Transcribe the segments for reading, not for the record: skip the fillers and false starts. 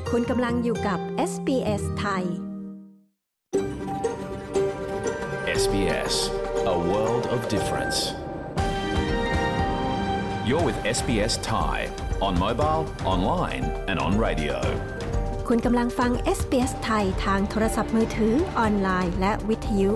คุณกำลังอยู่กับ SBS ไทย SBS A world of difference. You're with SBS Thai on mobile, online and on radio. คุณกำลังฟัง SBS ไทยทางโทรศัพท์มือถือออนไลน์และวิทยุ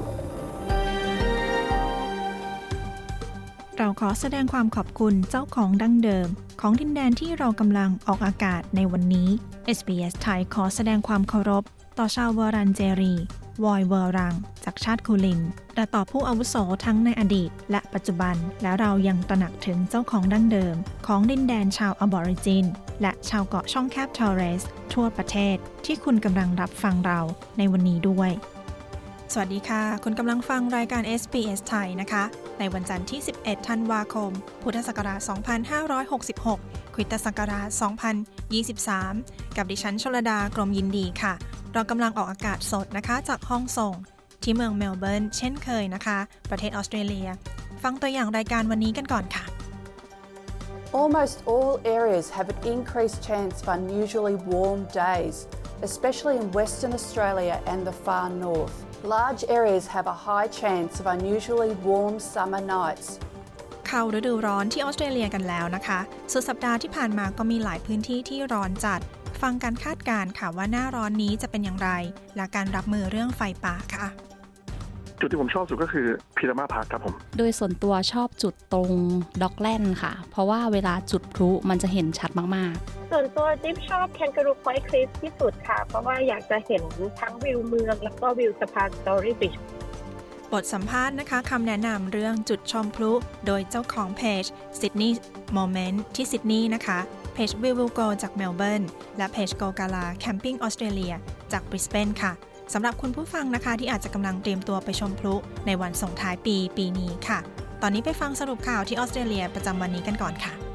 เราขอแสดงความขอบคุณเจ้าของดั้งเดิมของดินแดนที่เรากำลังออกอากาศในวันนี้ SBS ไทยขอแสดงความเคารพต่อชาววอรันเจรีวอยเวอรังจากชาติคูลินและต่อผู้อาวุโสทั้งในอดีตและปัจจุบันและเรายังตระหนักถึงเจ้าของดั้งเดิมของดินแดนชาวอบอริจินและชาวเกาะช่องแคบทอร์เรสทั่วประเทศที่คุณกำลังรับฟังเราในวันนี้ด้วยสวัสดีค่ะคุณกำลังฟังรายการ SBS ไทยนะคะในวันจันทร์ที่11ธันวาคมพุทธศักราช2566คริสตศักราช2023กับดิฉันชลดากรมยินดีค่ะเรากำลังออกอากาศสดนะคะจากห้องส่งที่เมืองเมลเบิร์นเช่นเคยนะคะประเทศออสเตรเลียฟังตัวอย่างรายการวันนี้กันก่อนค่ะ Almost all areas have an increased chance of unusually warm days, especially in Western Australia and the far north. Large areas have a high chance of unusually warm summer nights. เข้าฤดูร้อนที่ออสเตรเลียกันแล้วนะคะสุดสัปดาห์ที่ผ่านมาก็มีหลายพื้นที่ที่ร้อนจัดฟังการคาดการณ์ค่ะว่าหน้าร้อนนี้จะเป็นอย่างไรและการรับมือเรื่องไฟป่าค่ะจุดที่ผมชอบสุดก็คือพีรามาพาร์คครับผมโดยส่วนตัวชอบจุดตรงด็อกแลนด์ค่ะเพราะว่าเวลาจุดพลุมันจะเห็นชัดมากๆส่วนตัวจิ๊บชอบแคนการูพอยต์คลิฟที่สุดค่ะเพราะว่าอยากจะเห็นทั้งวิวเมืองแล้วก็วิวสะพานสตอรี่บริดจ์บทสัมภาษณ์นะคะคำแนะนำเรื่องจุดชมพลุโดยเจ้าของเพจ Sydney Moment ที่ซิดนีย์นะคะเพจ We Will Go จากเมลเบิร์นและเพจ Go Gala Camping Australia จากบริสเบนค่ะสำหรับคุณผู้ฟังนะคะที่อาจจะกำลังเตรียมตัวไปชมพลุในวันส่งท้ายปีนี้ค่ะตอนนี้ไปฟังสรุปข่าวที่ออสเตรเลียประจำวันนี้กันก่อนค่ะ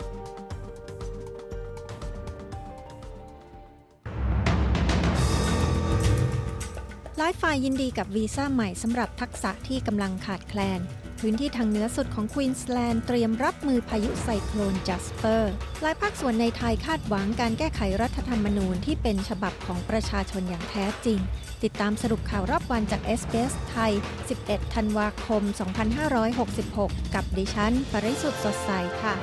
หลายฝ่ายยินดีกับวีซ่าใหม่สำหรับทักษะที่กำลังขาดแคลนพื้นที่ทางเหนือสุดของควีนสแลนด์เตรียมรับมือพายุไซโคลนจัสเปอร์หลายภาคส่วนในไทยคาดหวังการแก้ไขรัฐธรรมนูญที่เป็นฉบับของประชาชนอย่างแท้จริงติดตามสรุปข่าวรอบวันจาก SBS ไทย 11 ธันวาคม 2566 กับดิฉันปริสุทธิ์สดใสค่ะ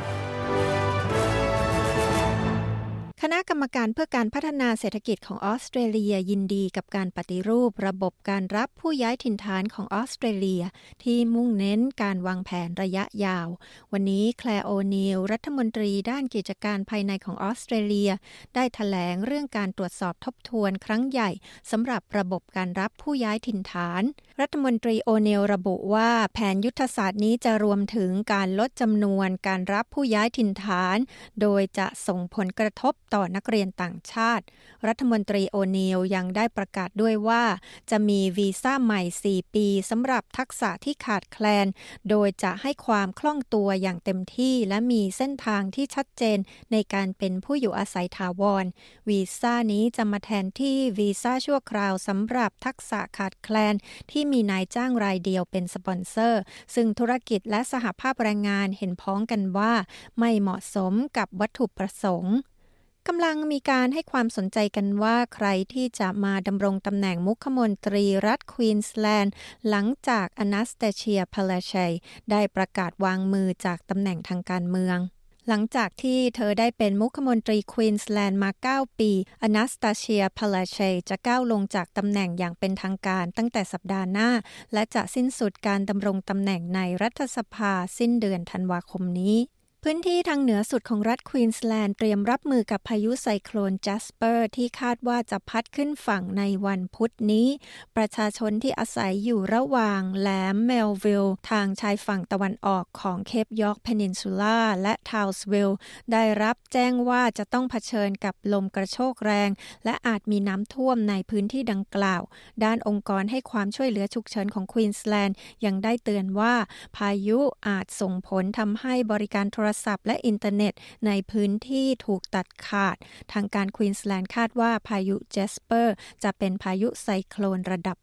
คณะกรรมการเพื่อการพัฒนาเศรษฐกิจของออสเตรเลียยินดีกับการปฏิรูประบบการรับผู้ย้ายถิ่นฐานของออสเตรเลียที่มุ่งเน้นการวางแผนระยะยาววันนี้แคลร์ โอนีลรัฐมนตรีด้านกิจการภายในของออสเตรเลียได้แถลงเรื่องการตรวจสอบทบทวนครั้งใหญ่สำหรับระบบการรับผู้ย้ายถิ่นฐานรัฐมนตรีโอนีลระบุว่าแผนยุทธศาสตร์นี้จะรวมถึงการลดจำนวนการรับผู้ย้ายถิ่นฐานโดยจะส่งผลกระทบต่อนักเรียนต่างชาติรัฐมนตรีโอนีลยังได้ประกาศด้วยว่าจะมีวีซ่าใหม่4ปีสำหรับทักษะที่ขาดแคลนโดยจะให้ความคล่องตัวอย่างเต็มที่และมีเส้นทางที่ชัดเจนในการเป็นผู้อยู่อาศัยถาวรวีซ่านี้จะมาแทนที่วีซ่าชั่วคราวสำหรับทักษะขาดแคลนที่มีนายจ้างรายเดียวเป็นสปอนเซอร์ซึ่งธุรกิจและสหภาพแรงงานเห็นพ้องกันว่าไม่เหมาะสมกับวัตถุประสงค์กำลังมีการให้ความสนใจกันว่าใครที่จะมาดำรงตำแหน่งมุขมนตรีรัฐควีนสแลนด์หลังจากอนาสเตเชีย พาลาชัยได้ประกาศวางมือจากตำแหน่งทางการเมืองหลังจากที่เธอได้เป็นมุขมนตรีควีนสแลนด์มา9ปีอนาสตาเชีย พาลาชัยจะก้าวลงจากตำแหน่งอย่างเป็นทางการตั้งแต่สัปดาห์หน้าและจะสิ้นสุดการดำรงตำแหน่งในรัฐสภาสิ้นเดือนธันวาคมนี้พื้นที่ทางเหนือสุดของรัฐควีนสแลนด์เตรียมรับมือกับพายุไซโคลนจัสเปอร์ที่คาดว่าจะพัดขึ้นฝั่งในวันพุธนี้ประชาชนที่อาศัยอยู่ระหว่างแหลมเมลวิลล์ทางชายฝั่งตะวันออกของเคปยอร์กเพนินซูล่าและทาวส์วิลล์ได้รับแจ้งว่าจะต้องเผชิญกับลมกระโชกแรงและอาจมีน้ำท่วมในพื้นที่ดังกล่าวด้านองค์กรให้ความช่วยเหลือฉุกเฉินของควีนสแลนด์ยังได้เตือนว่าพายุอาจส่งผลทำให้บริการโทรศัพท์และอินเทอร์เน็ตในพื้นที่ถูกตัดขาดทางการควีนสแลนด์คาดว่าพายุแจสเปอร์จะเป็นพายุไซโคลนระดับ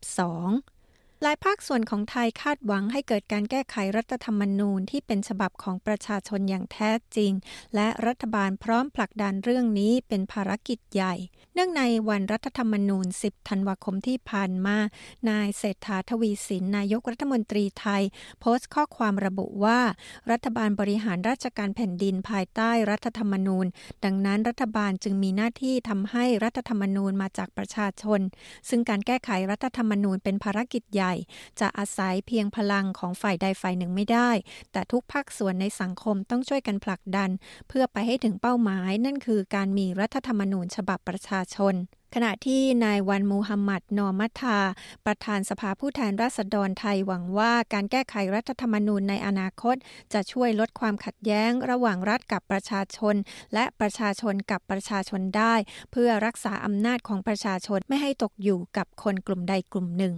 2 หลายภาคส่วนของไทยคาดหวังให้เกิดการแก้ไขรัฐธรรมนูญที่เป็นฉบับของประชาชนอย่างแท้จริงและรัฐบาลพร้อมผลักดันเรื่องนี้เป็นภารกิจใหญ่เนื่องในวันรัฐธรรมนูญ 10 ธันวาคมที่ผ่านมา นายเศรษฐา ทวีสิน นายกรัฐมนตรีไทยโพสต์ข้อความระบุว่ารัฐบาลบริหารราชการแผ่นดินภายใต้รัฐธรรมนูญดังนั้นรัฐบาลจึงมีหน้าที่ทำให้รัฐธรรมนูญมาจากประชาชนซึ่งการแก้ไขรัฐธรรมนูญเป็นภารกิจใหญ่จะอาศัยเพียงพลังของฝ่ายใดฝ่ายหนึ่งไม่ได้แต่ทุกภาคส่วนในสังคมต้องช่วยกันผลักดันเพื่อไปให้ถึงเป้าหมายนั่นคือการมีรัฐธรรมนูญฉบับประชาชนขณะที่นายวันมูฮัมหมัดนอมัทธาประธานสภาผู้แทนราษฎรไทยหวังว่าการแก้ไขรัฐธรรมนูญในอนาคตจะช่วยลดความขัดแย้งระหว่างรัฐกับประชาชนและประชาชนกับประชาชนได้เพื่อรักษาอำนาจของประชาชนไม่ให้ตกอยู่กับคนกลุ่มใดกลุ่มหนึ่ง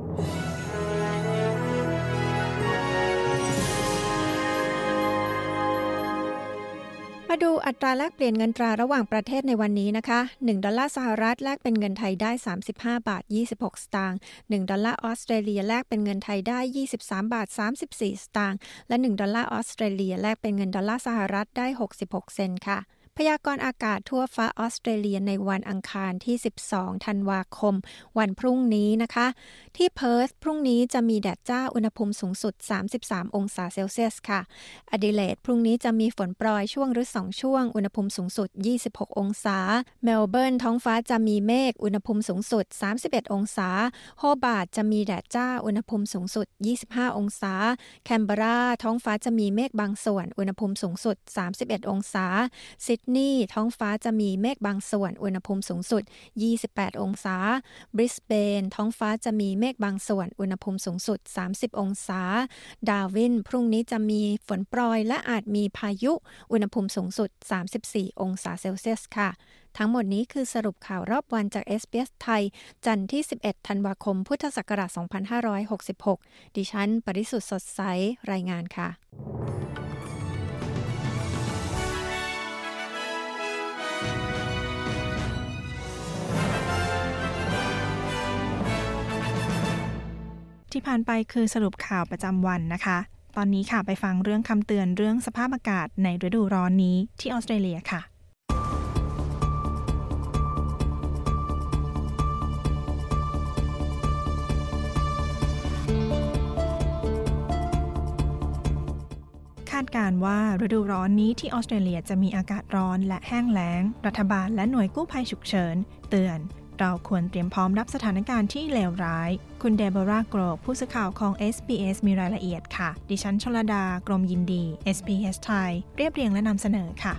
มาดูอัตราแลกเปลี่ยนเงินตราระหว่างประเทศในวันนี้นะคะ1ดอลลาร์สหรัฐแลกเป็นเงินไทยได้35บาท26สตางค์1ดอลลาร์ออสเตรเลียแลกเป็นเงินไทยได้23บาท34สตางค์และ1ดอลลาร์ออสเตรเลียแลกเป็นเงินดอลลาร์สหรัฐได้66เซนต์ค่ะพยากรณ์อากาศทั่วฟ้าออสเตรเลียในวันอังคารที่12ธันวาคมวันพรุ่งนี้นะคะที่เพิร์ธพรุ่งนี้จะมีแดดจ้าอุณหภูมิสูงสุด33องศาเซลเซียสค่ะอดิเลดพรุ่งนี้จะมีฝนโปรยช่วงหรือ2ช่วงอุณหภูมิสูงสุด26องศาเมลเบิร์นท้องฟ้าจะมีเมฆอุณหภูมิสูงสุด31องศาโฮบาร์ตจะมีแดดจ้าอุณหภูมิสูงสุด25องศาแคนเบอราท้องฟ้าจะมีเมฆบางส่วนอุณหภูมิสูงสุด31องศาซิดนีย์ท้องฟ้าจะมีเมฆบางส่วนอุณหภูมิสูงสุด28องศาบริสเบนท้องฟ้าจะมีเมฆบางส่วนอุณหภูมิสูงสุด30องศาดาร์วินพรุ่งนี้จะมีฝนโปรยและอาจมีพายุอุณหภูมิสูงสุด34องศาเซลเซียสค่ะทั้งหมดนี้คือสรุปข่าวรอบวันจาก SBS ไทยจันทร์ที่11ธันวาคมพุทธศักราช2566ดิฉันปริสุทธิ์สดใสรายงานค่ะที่ผ่านไปคือสรุปข่าวประจำวันนะคะตอนนี้ค่ะไปฟังเรื่องคำเตือนเรื่องสภาพอากาศในฤดูร้อนนี้ที่ออสเตรเลียค่ะคาดการณ์ว่าฤดูร้อนนี้ที่ออสเตรเลียจะมีอากาศร้อนและแห้งแล้งรัฐบาลและหน่วยกู้ภัยฉุกเฉินเตือนเราควรเตรียมพร้อมรับสถานการณ์ที่เลวร้ายคุณเดโบราห์ โกรกผู้สื่อข่าวของ SBS มีรายละเอียดค่ะดิฉันชลดากรมยินดี SBS ไทยเรียบเรียงและนำเสนอค่ะ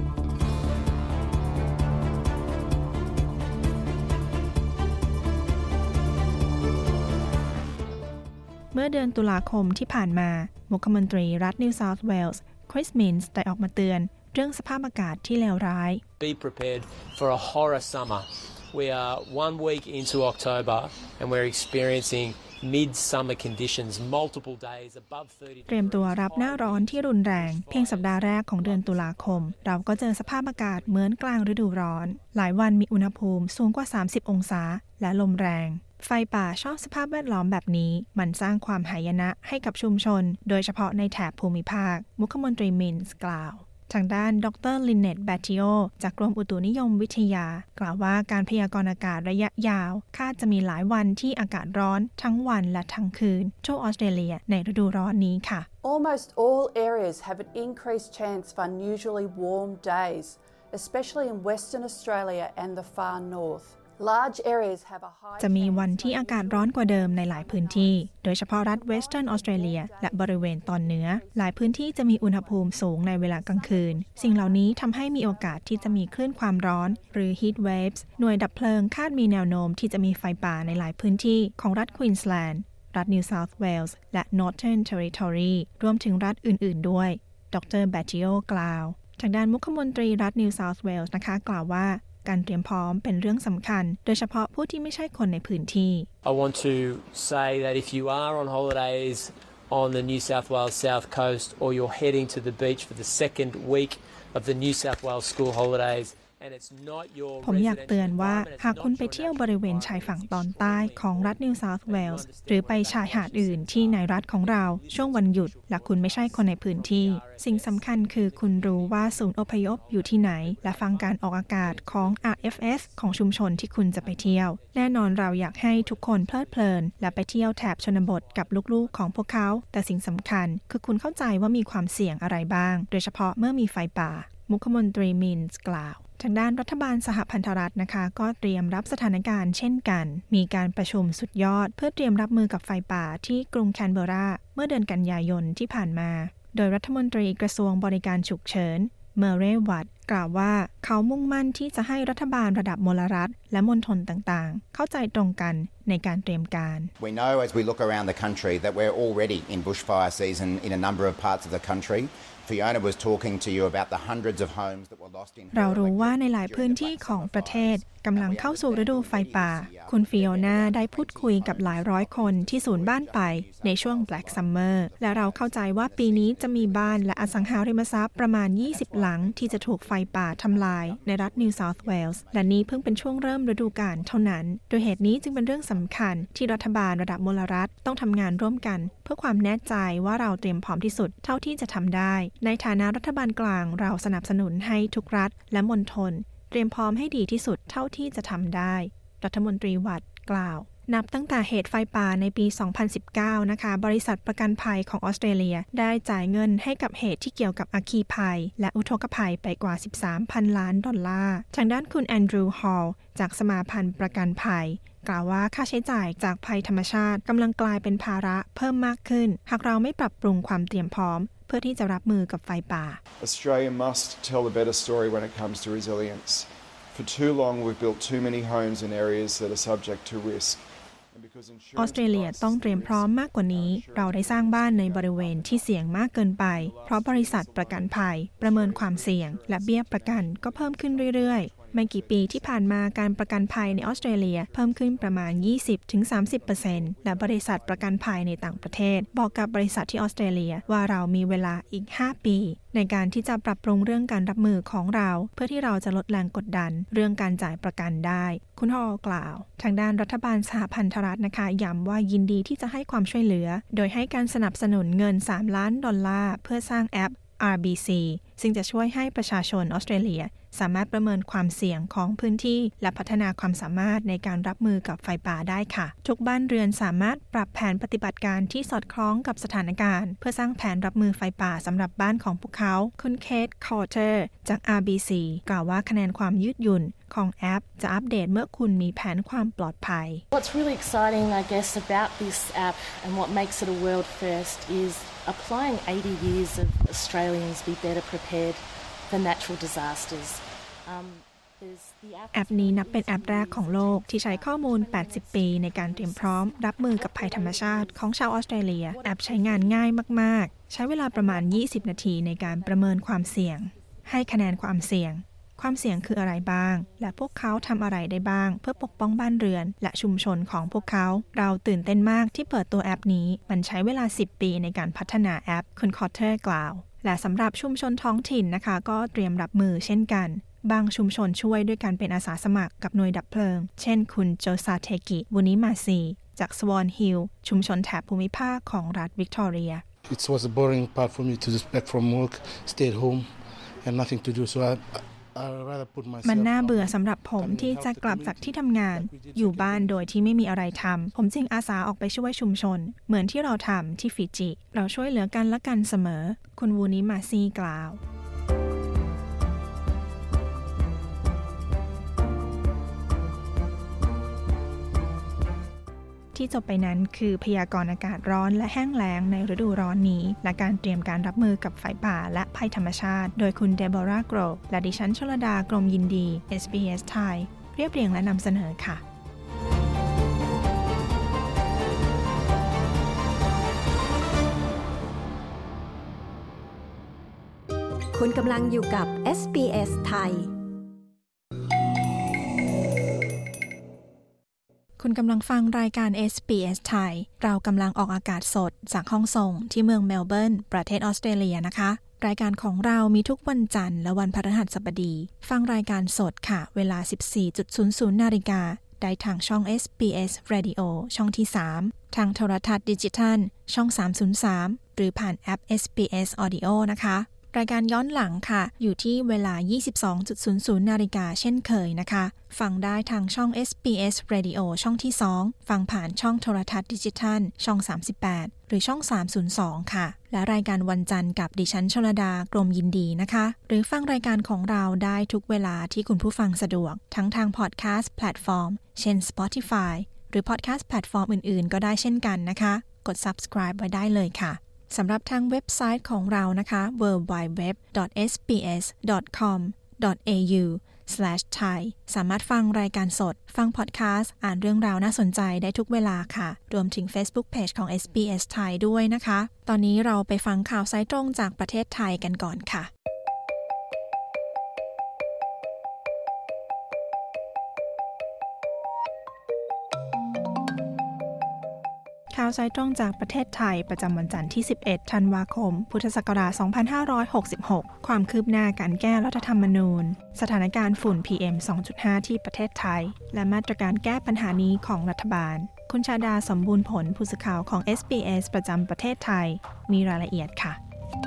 เมื่อเดือนตุลาคมที่ผ่านมามุขมนตรีรัฐนิวเซาท์เวลส์คริสมินส์ได้ออกมาเตือนเรื่องสภาพอากาศที่เลวร้าย Be prepared for a horror summer. We are 1 week into October and we're experiencing midsummer conditions multiple days above 30. เตรียมตัวรับหน้าร้อนที่รุนแรงเพียงสัปดาห์แรกของเดือนตุลาคมเราก็เจอสภาพอากาศเหมือนกลางฤดูร้อนหลายวันมีอุณหภูมิสูงกว่า30องศาและลมแรงไฟป่าชอบสภาพแวดล้อมแบบนี้มันสร้างความหายนะให้กับชุมชนโดยเฉพาะในแถบภูมิภาคมุขมนตรีมินส์กล่าวทางด้านดร.ลินเนต แบตติโอจากกรมอุตุนิยมวิทยากล่าวว่าการพยากรณ์อากาศระยะยาวคาดจะมีหลายวันที่อากาศร้อนทั้งวันและทั้งคืนทั่วออสเตรเลียในฤดูร้อนนี้ค่ะ Almost all areas have an increased chance of unusually warm days, especially in Western Australia and the far north. จะมีวันที่อากาศร้อนกว่าเดิมในหลายพื้นที่โดยเฉพาะรัฐเวสเทิร์นออสเตรเลียและบริเวณตอนเหนือหลายพื้นที่จะมีอุณหภูมิสูงในเวลากลางคืนสิ่งเหล่านี้ทำให้มีโอกาสที่จะมีคลื่นความร้อนหรือ heat waves หน่วยดับเพลิงคาดมีแนวโน้มที่จะมีไฟป่าในหลายพื้นที่ของรัฐควีนสแลนด์รัฐนิวเซาท์เวลส์และ Northern Territory รวมถึงรัฐอื่นๆด้วยดร.แบตติโอกล่าวทางด้านมุขมนตรีรัฐนิวเซาท์เวลส์นะคะกล่าวว่าการเตรียมพร้อมเป็นเรื่องสำคัญโดยเฉพาะผู้ที่ไม่ใช่คนในพื้นที่ I want to say that if you are on holidays on the New South Wales South Coast or you're heading to the beach for the second week of the New South Wales school holidays ผมอยากเตือนว่าหากคุณไปเที่ยวบริเวณชายฝั่งตอนใต้ของรัฐนิวเซาท์เวลส์หรือไปชายหาดอื่นที่ในรัฐของเราช่วงวันหยุดและคุณไม่ใช่คนในพื้นที่สิ่งสำคัญคือคุณรู้ว่าศูนย์อพยพอยู่ที่ไหนและฟังการออกอากาศของ RFS ของชุมชนที่คุณจะไปเที่ยวแน่นอนเราอยากให้ทุกคนเพลิดเพลินและไปเที่ยวแถบชนบทกับลูกๆของพวกเขาแต่สิ่งสำคัญคือคุณเข้าใจว่ามีความเสี่ยงอะไรบ้างโดยเฉพาะเมื่อมีไฟป่ามุขมนตรีมินส์กล่าวทางด้านรัฐบาลสหพันธรัฐนะคะก็เตรียมรับสถานการณ์เช่นกันมีการประชุมสุดยอดเพื่อเตรียมรับมือกับไฟป่าที่กรุงแคนเบอราเมื่อเดือนกันยายนที่ผ่านมาโดยรัฐมนตรีกระทรวงบริการฉุกเฉินเมเรย์วัตกล่าวว่าเขามุ่งมั่นที่จะให้รัฐบาลระดับมลรัฐและมณฑลต่างๆเข้าใจตรงกันในการเตรียมการ We know as we look around the country that we're already in bushfire season in a number of parts of the country.Fiona was talking to you about the hundreds of homes that were lost in เรารู้ว่าในหลายพื้นที่ของประเทศกำลังเข้าสู่ฤดูไฟป่าคุณฟิโอนาได้พูดคุยกับหลายร้อยคนที่สูญบ้านไปในช่วง Black Summer และเราเข้าใจว่าปีนี้จะมีบ้านและอสังหาริมทรัพย์ประมาณ20หลังที่จะถูกไฟป่าทำลายในรัฐ New South Wales และนี้เพิ่งเป็นช่วงเริ่มฤดูกาลเท่านั้นโดยเหตุนี้จึงเป็นเรื่องสำคัญที่รัฐบาลระดับมลรัฐต้องทำงานร่วมกันเพื่อความแน่ใจว่าเราเตรียมพร้อมที่สุดเท่าที่จะทำได้ในฐานะรัฐบาลกลางเราสนับสนุนให้ทุกรัฐและมณฑลเตรียมพร้อมให้ดีที่สุดเท่าที่จะทำได้รัฐมนตรีวัตกล่าวนับตั้งแต่เหตุไฟป่าในปี 2019 นะคะบริษัทประกันภัยของออสเตรเลียได้จ่ายเงินให้กับเหตุที่เกี่ยวกับอัคคีภัยและอุทกภัยไปกว่า 13,000 ล้านดอลลาร์ทางด้านคุณแอนดรูว์ฮอลล์จากสมาพันธ์ประกันภัยกล่าวว่าค่าใช้จ่ายจากภัยธรรมชาติกำลังกลายเป็นภาระเพิ่มมากขึ้นหากเราไม่ปรับปรุงความเตรียมพร้อมเพื่อที่จะรับมือกับไฟป่า Australia must tell a better story when it comes to resilience. For too long we've built too many homes in areas that are subject to risk. ออสเตรเลียต้องเตรียมพร้อมมากกว่านี้เราได้สร้างบ้านในบริเวณที่เสี่ยงมากเกินไปเพราะบริษัทประกันภัยประเมินความเสี่ยงและเบี้ยประกันก็เพิ่มขึ้นเรื่อยๆไม่กี่ปีที่ผ่านมาการประกันภัยในออสเตรเลียเพิ่มขึ้นประมาณ 20-30% และบริษัทประกันภัยในต่างประเทศบอกกับบริษัทที่ออสเตรเลียว่าเรามีเวลาอีก5ปีในการที่จะปรับปรุงเรื่องการรับมือของเราเพื่อที่เราจะลดแรงกดดันเรื่องการจ่ายประกันได้คุณฮอลล์กล่าวทางด้านรัฐบาลสหพันธรัฐนะคะย้ำว่ายินดีที่จะให้ความช่วยเหลือโดยให้การสนับสนุนเงิน$3 ล้านเพื่อสร้างแอป RBC ซึ่งจะช่วยให้ประชาชนออสเตรเลียสามารถประเมินความเสี่ยงของพื้นที่และพัฒนาความสามารถในการรับมือกับไฟป่าได้ค่ะทุกบ้านเรือนสามารถปรับแผนปฏิบัติการที่สอดคล้องกับสถานการณ์เพื่อสร้างแผนรับมือไฟป่าสำหรับบ้านของพวกเขาคุณเคทคอร์เตอร์จาก RBC กล่าวว่าคะแนนความยืดหยุ่นของแอปจะอัปเดตเมื่อคุณมีแผนความปลอดภัย What's really exciting, I guess, about this app and what makes it a world first is applying 80 years of Australians be better prepared for natural disasters. แอปนี้นับเป็นแอปแรกของโลกที่ใช้ข้อมูล80ปีในการเตรียมพร้อมรับมือกับภัยธรรมชาติของชาวออสเตรเลียแอปใช้งานง่ายมากๆใช้เวลาประมาณ20นาทีในการประเมินความเสี่ยงให้คะแนนความเสี่ยงคืออะไรบ้างและพวกเขาทำอะไรได้บ้างเพื่อปกป้องบ้านเรือนและชุมชนของพวกเขาเราตื่นเต้นมากที่เปิดตัวแอปนี้มันใช้เวลา10ปีในการพัฒนาแอปคุณคอร์เตอร์กล่าวและสำหรับชุมชนท้องถิ่นนะคะก็เตรียมรับมือเช่นกันบางชุมชนช่วยด้วยการเป็นอาสาสมัครกับหน่วยดับเพลิงเช่นคุณโจซาเทกิวุนิมาซีจากสวอนฮิลชุมชนแถบภูมิภาคของรัฐวิกตอเรีย It was a boring part for me to just back from work, stay at home and nothing to do so I มันน่าเบื่อสำหรับผมที่จะกลับจากที่ทำงานอยู่บ้านโดยที่ไม่มีอะไรทำผมจึงอาสาออกไปช่วยชุมชนเหมือนที่เราทำที่ฟิจิเราช่วยเหลือกันและกันเสมอคุณวูนิมาซีกล่าวที่จบไปนั้นคือพยากรณ์อากาศร้อนและแห้งแล้งในฤดูร้อนนี้และการเตรียมการรับมือกับไฟป่าและภัยธรรมชาติโดยคุณเดโบราโกรและดิฉันชลดากรมยินดี SBS ไทยเรียบเรียงและนำเสนอค่ะคุณกำลังอยู่กับ SBS ไทยคุณกำลังฟังรายการ SBS ไทยเรากำลังออกอากาศสดจากห้องส่งที่เมืองเมลเบิร์นประเทศออสเตรเลียนะคะรายการของเรามีทุกวันจันทร์และวันพฤหัสบดีฟังรายการสดค่ะเวลา 14:00 น.ได้ทางช่อง SBS Radio ช่องที่ 3 ทางโทรทัศน์ดิจิทัลช่อง 303 หรือผ่านแอป SBS Audio นะคะรายการย้อนหลังค่ะอยู่ที่เวลา 22:00 น.เช่นเคยนะคะฟังได้ทางช่อง SBS Radio ช่องที่ 2 ฟังผ่านช่องโทรทัศน์ดิจิทัลช่อง 38 หรือช่อง 302 ค่ะและรายการวันจันทร์กับดิฉันชลดากรมยินดีนะคะหรือฟังรายการของเราได้ทุกเวลาที่คุณผู้ฟังสะดวกทั้งทางพอดแคสต์แพลตฟอร์มเช่น Spotify หรือพอดแคสต์แพลตฟอร์มอื่นๆก็ได้เช่นกันนะคะกด subscribe ไว้ได้เลยค่ะสำหรับทางเว็บไซต์ของเรานะคะ www.sbs.com.au/thai สามารถฟังรายการสดฟังพอดแคสต์อ่านเรื่องราวน่าสนใจได้ทุกเวลาค่ะรวมถึง Facebook Page ของ SBS Thai ด้วยนะคะตอนนี้เราไปฟังข่าวสายตรงจากประเทศไทยกันก่อนค่ะข่าวสายตรงจากประเทศไทยประจำวันจันทร์ที่ 11 ธันวาคม พุทธศักราช 2566 ความคืบหน้าการแก้รัฐธรรมนูญสถานการณ์ฝุ่น PM 2.5 ที่ประเทศไทยและมาตรการแก้ปัญหานี้ของรัฐบาลคุณชาดาสมบูรณ์ผลผู้สื่อข่าวของ SBS ประจำประเทศไทยมีรายละเอียดค่ะ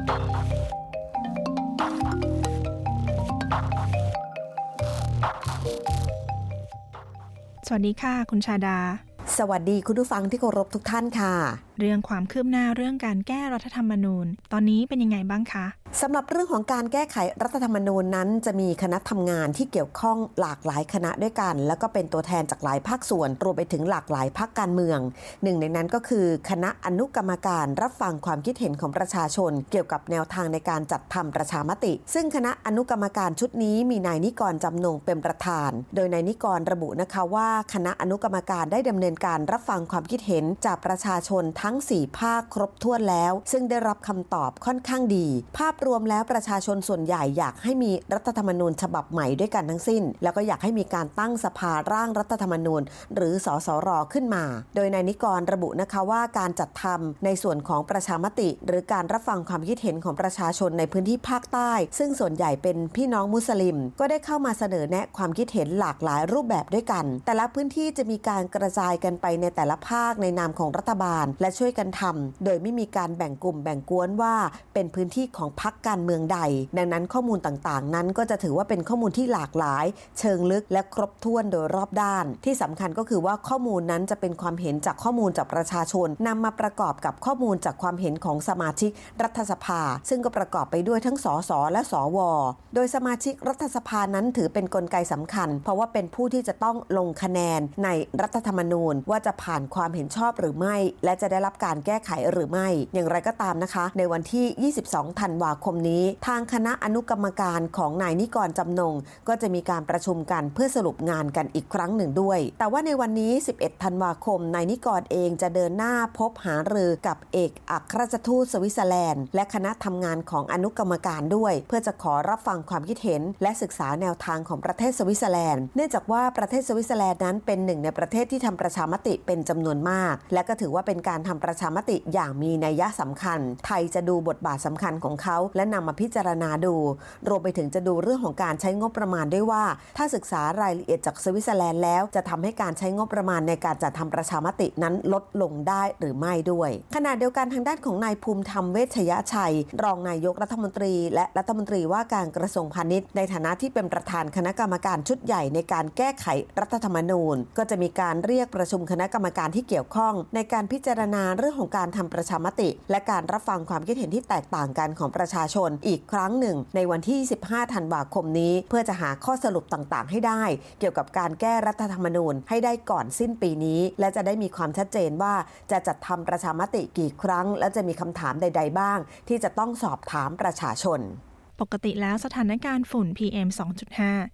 สวัสดีค่ะคุณชาดาสวัสดีคุณผู้ฟังที่เคารพทุกท่านค่ะเรื่องความคืบหน้าเรื่องการแก้รัฐธรรมนูญตอนนี้เป็นยังไงบ้างคะสำหรับเรื่องของการแก้ไขรัฐธรรมนูญนั้นจะมีคณะทำงานที่เกี่ยวข้องหลากหลายคณะด้วยกันแล้วก็เป็นตัวแทนจากหลายภาคส่วนรวมไปถึงหลากหลายพรรคการเมืองหนึ่งในนั้นก็คือคณะอนุกรรมการรับฟังความคิดเห็นของประชาชนเกี่ยวกับแนวทางในการจัดทำประชามติซึ่งคณะอนุกรรมการชุดนี้มีนายนิกรจำนงเป็นประธานโดยนายนิกรระบุนะคะว่าคณะอนุกรรมการได้ดำเนินการรับฟังความคิดเห็นจากประชาชนทั้ง4ภาคครบถ้วนแล้วซึ่งได้รับคำตอบค่อนข้างดีภาพรวมแล้วประชาชนส่วนใหญ่อยากให้มีรัฐธรรมนูญฉบับใหม่ด้วยกันทั้งสิ้นแล้วก็อยากให้มีการตั้งสภาร่างรัฐธรรมนูญหรือสสร.ขึ้นมาโดยนายนิกรระบุนะคะว่าการจัดทำในส่วนของประชามติหรือการรับฟังความคิดเห็นของประชาชนในพื้นที่ภาคใต้ซึ่งส่วนใหญ่เป็นพี่น้องมุสลิมก็ได้เข้ามาเสนอแนะความคิดเห็นหลากหลายรูปแบบด้วยกันแต่ละพื้นที่จะมีการกระจายกันไปในแต่ละภาคในนามของรัฐบาลและช่วยกันทำโดยไม่มีการแบ่งกลุ่มแบ่งกวนว่าเป็นพื้นที่ของพรรคการเมืองใดดังนั้นข้อมูลต่างๆนั้นก็จะถือว่าเป็นข้อมูลที่หลากหลายเชิงลึกและครบถ้วนโดยรอบด้านที่สำคัญก็คือว่าข้อมูลนั้นจะเป็นความเห็นจากข้อมูลจากประชาชนนำมาประกอบกับข้อมูลจากความเห็นของสมาชิกรัฐสภาซึ่งก็ประกอบไปด้วยทั้งสสและสวโดยสมาชิกรัฐสภานั้นถือเป็นกลไกสำคัญเพราะว่าเป็นผู้ที่จะต้องลงคะแนนในรัฐธรรมนูญว่าจะผ่านความเห็นชอบหรือไม่และจะได้รับการแก้ไขหรือไม่อย่างไรก็ตามนะคะในวันที่22ธันวาคมนี้ทางคณะอนุกรรมการของนายนิกรจำนงก็จะมีการประชุมกันเพื่อสรุปงานกันอีกครั้งหนึ่งด้วยแต่ว่าในวันนี้11ธันวาคมนายนิกรเองจะเดินหน้าพบหารือกับเอกอัครราชทูตสวิตเซอร์แลนด์และคณะทำงานของอนุกรรมการด้วยเพื่อจะขอรับฟังความคิดเห็นและศึกษาแนวทางของประเทศสวิตเซอร์แลนด์เนื่องจากว่าประเทศสวิตเซอร์แลนด์นั้นเป็นหนึ่งในประเทศที่ทำประชามติเป็นจำนวนมากและก็ถือว่าเป็นการทำประชามติอย่างมีนัยสำคัญไทยจะดูบทบาทสำคัญของเขาและนำมาพิจารณาดูรวมไปถึงจะดูเรื่องของการใช้งบประมาณด้วยว่าถ้าศึกษารายละเอียดจากสวิตเซอร์แลนด์แล้วจะทำให้การใช้งบประมาณในการจัดทำประชามตินั้นลดลงได้หรือไม่ด้วยขณะเดียวกันทางด้านของนายภูมิธรรมเวชยชัยรองนายกรัฐมนตรีและรัฐมนตรีว่าการกระทรวงพาณิชย์ในฐานะที่เป็นประธานคณะกรรมการชุดใหญ่ในการแก้ไขรัฐธรรมนูญก็จะมีการเรียกประชุมคณะกรรมการที่เกี่ยวข้องในการพิจารณาเรื่องของการทำประชามติและการรับฟังความคิดเห็นที่แตกต่างกันของประชาชนอีกครั้งหนึ่งในวันที่15ธันวาคมนี้เพื่อจะหาข้อสรุปต่างๆให้ได้เกี่ยวกับการแก้รัฐธรรมนูญให้ได้ก่อนสิ้นปีนี้และจะได้มีความชัดเจนว่าจะจัดทำประชามติกี่ครั้งและจะมีคำถามใดๆบ้างที่จะต้องสอบถามประชาชนปกติแล้วสถานการณ์ฝุ่น PM 2.5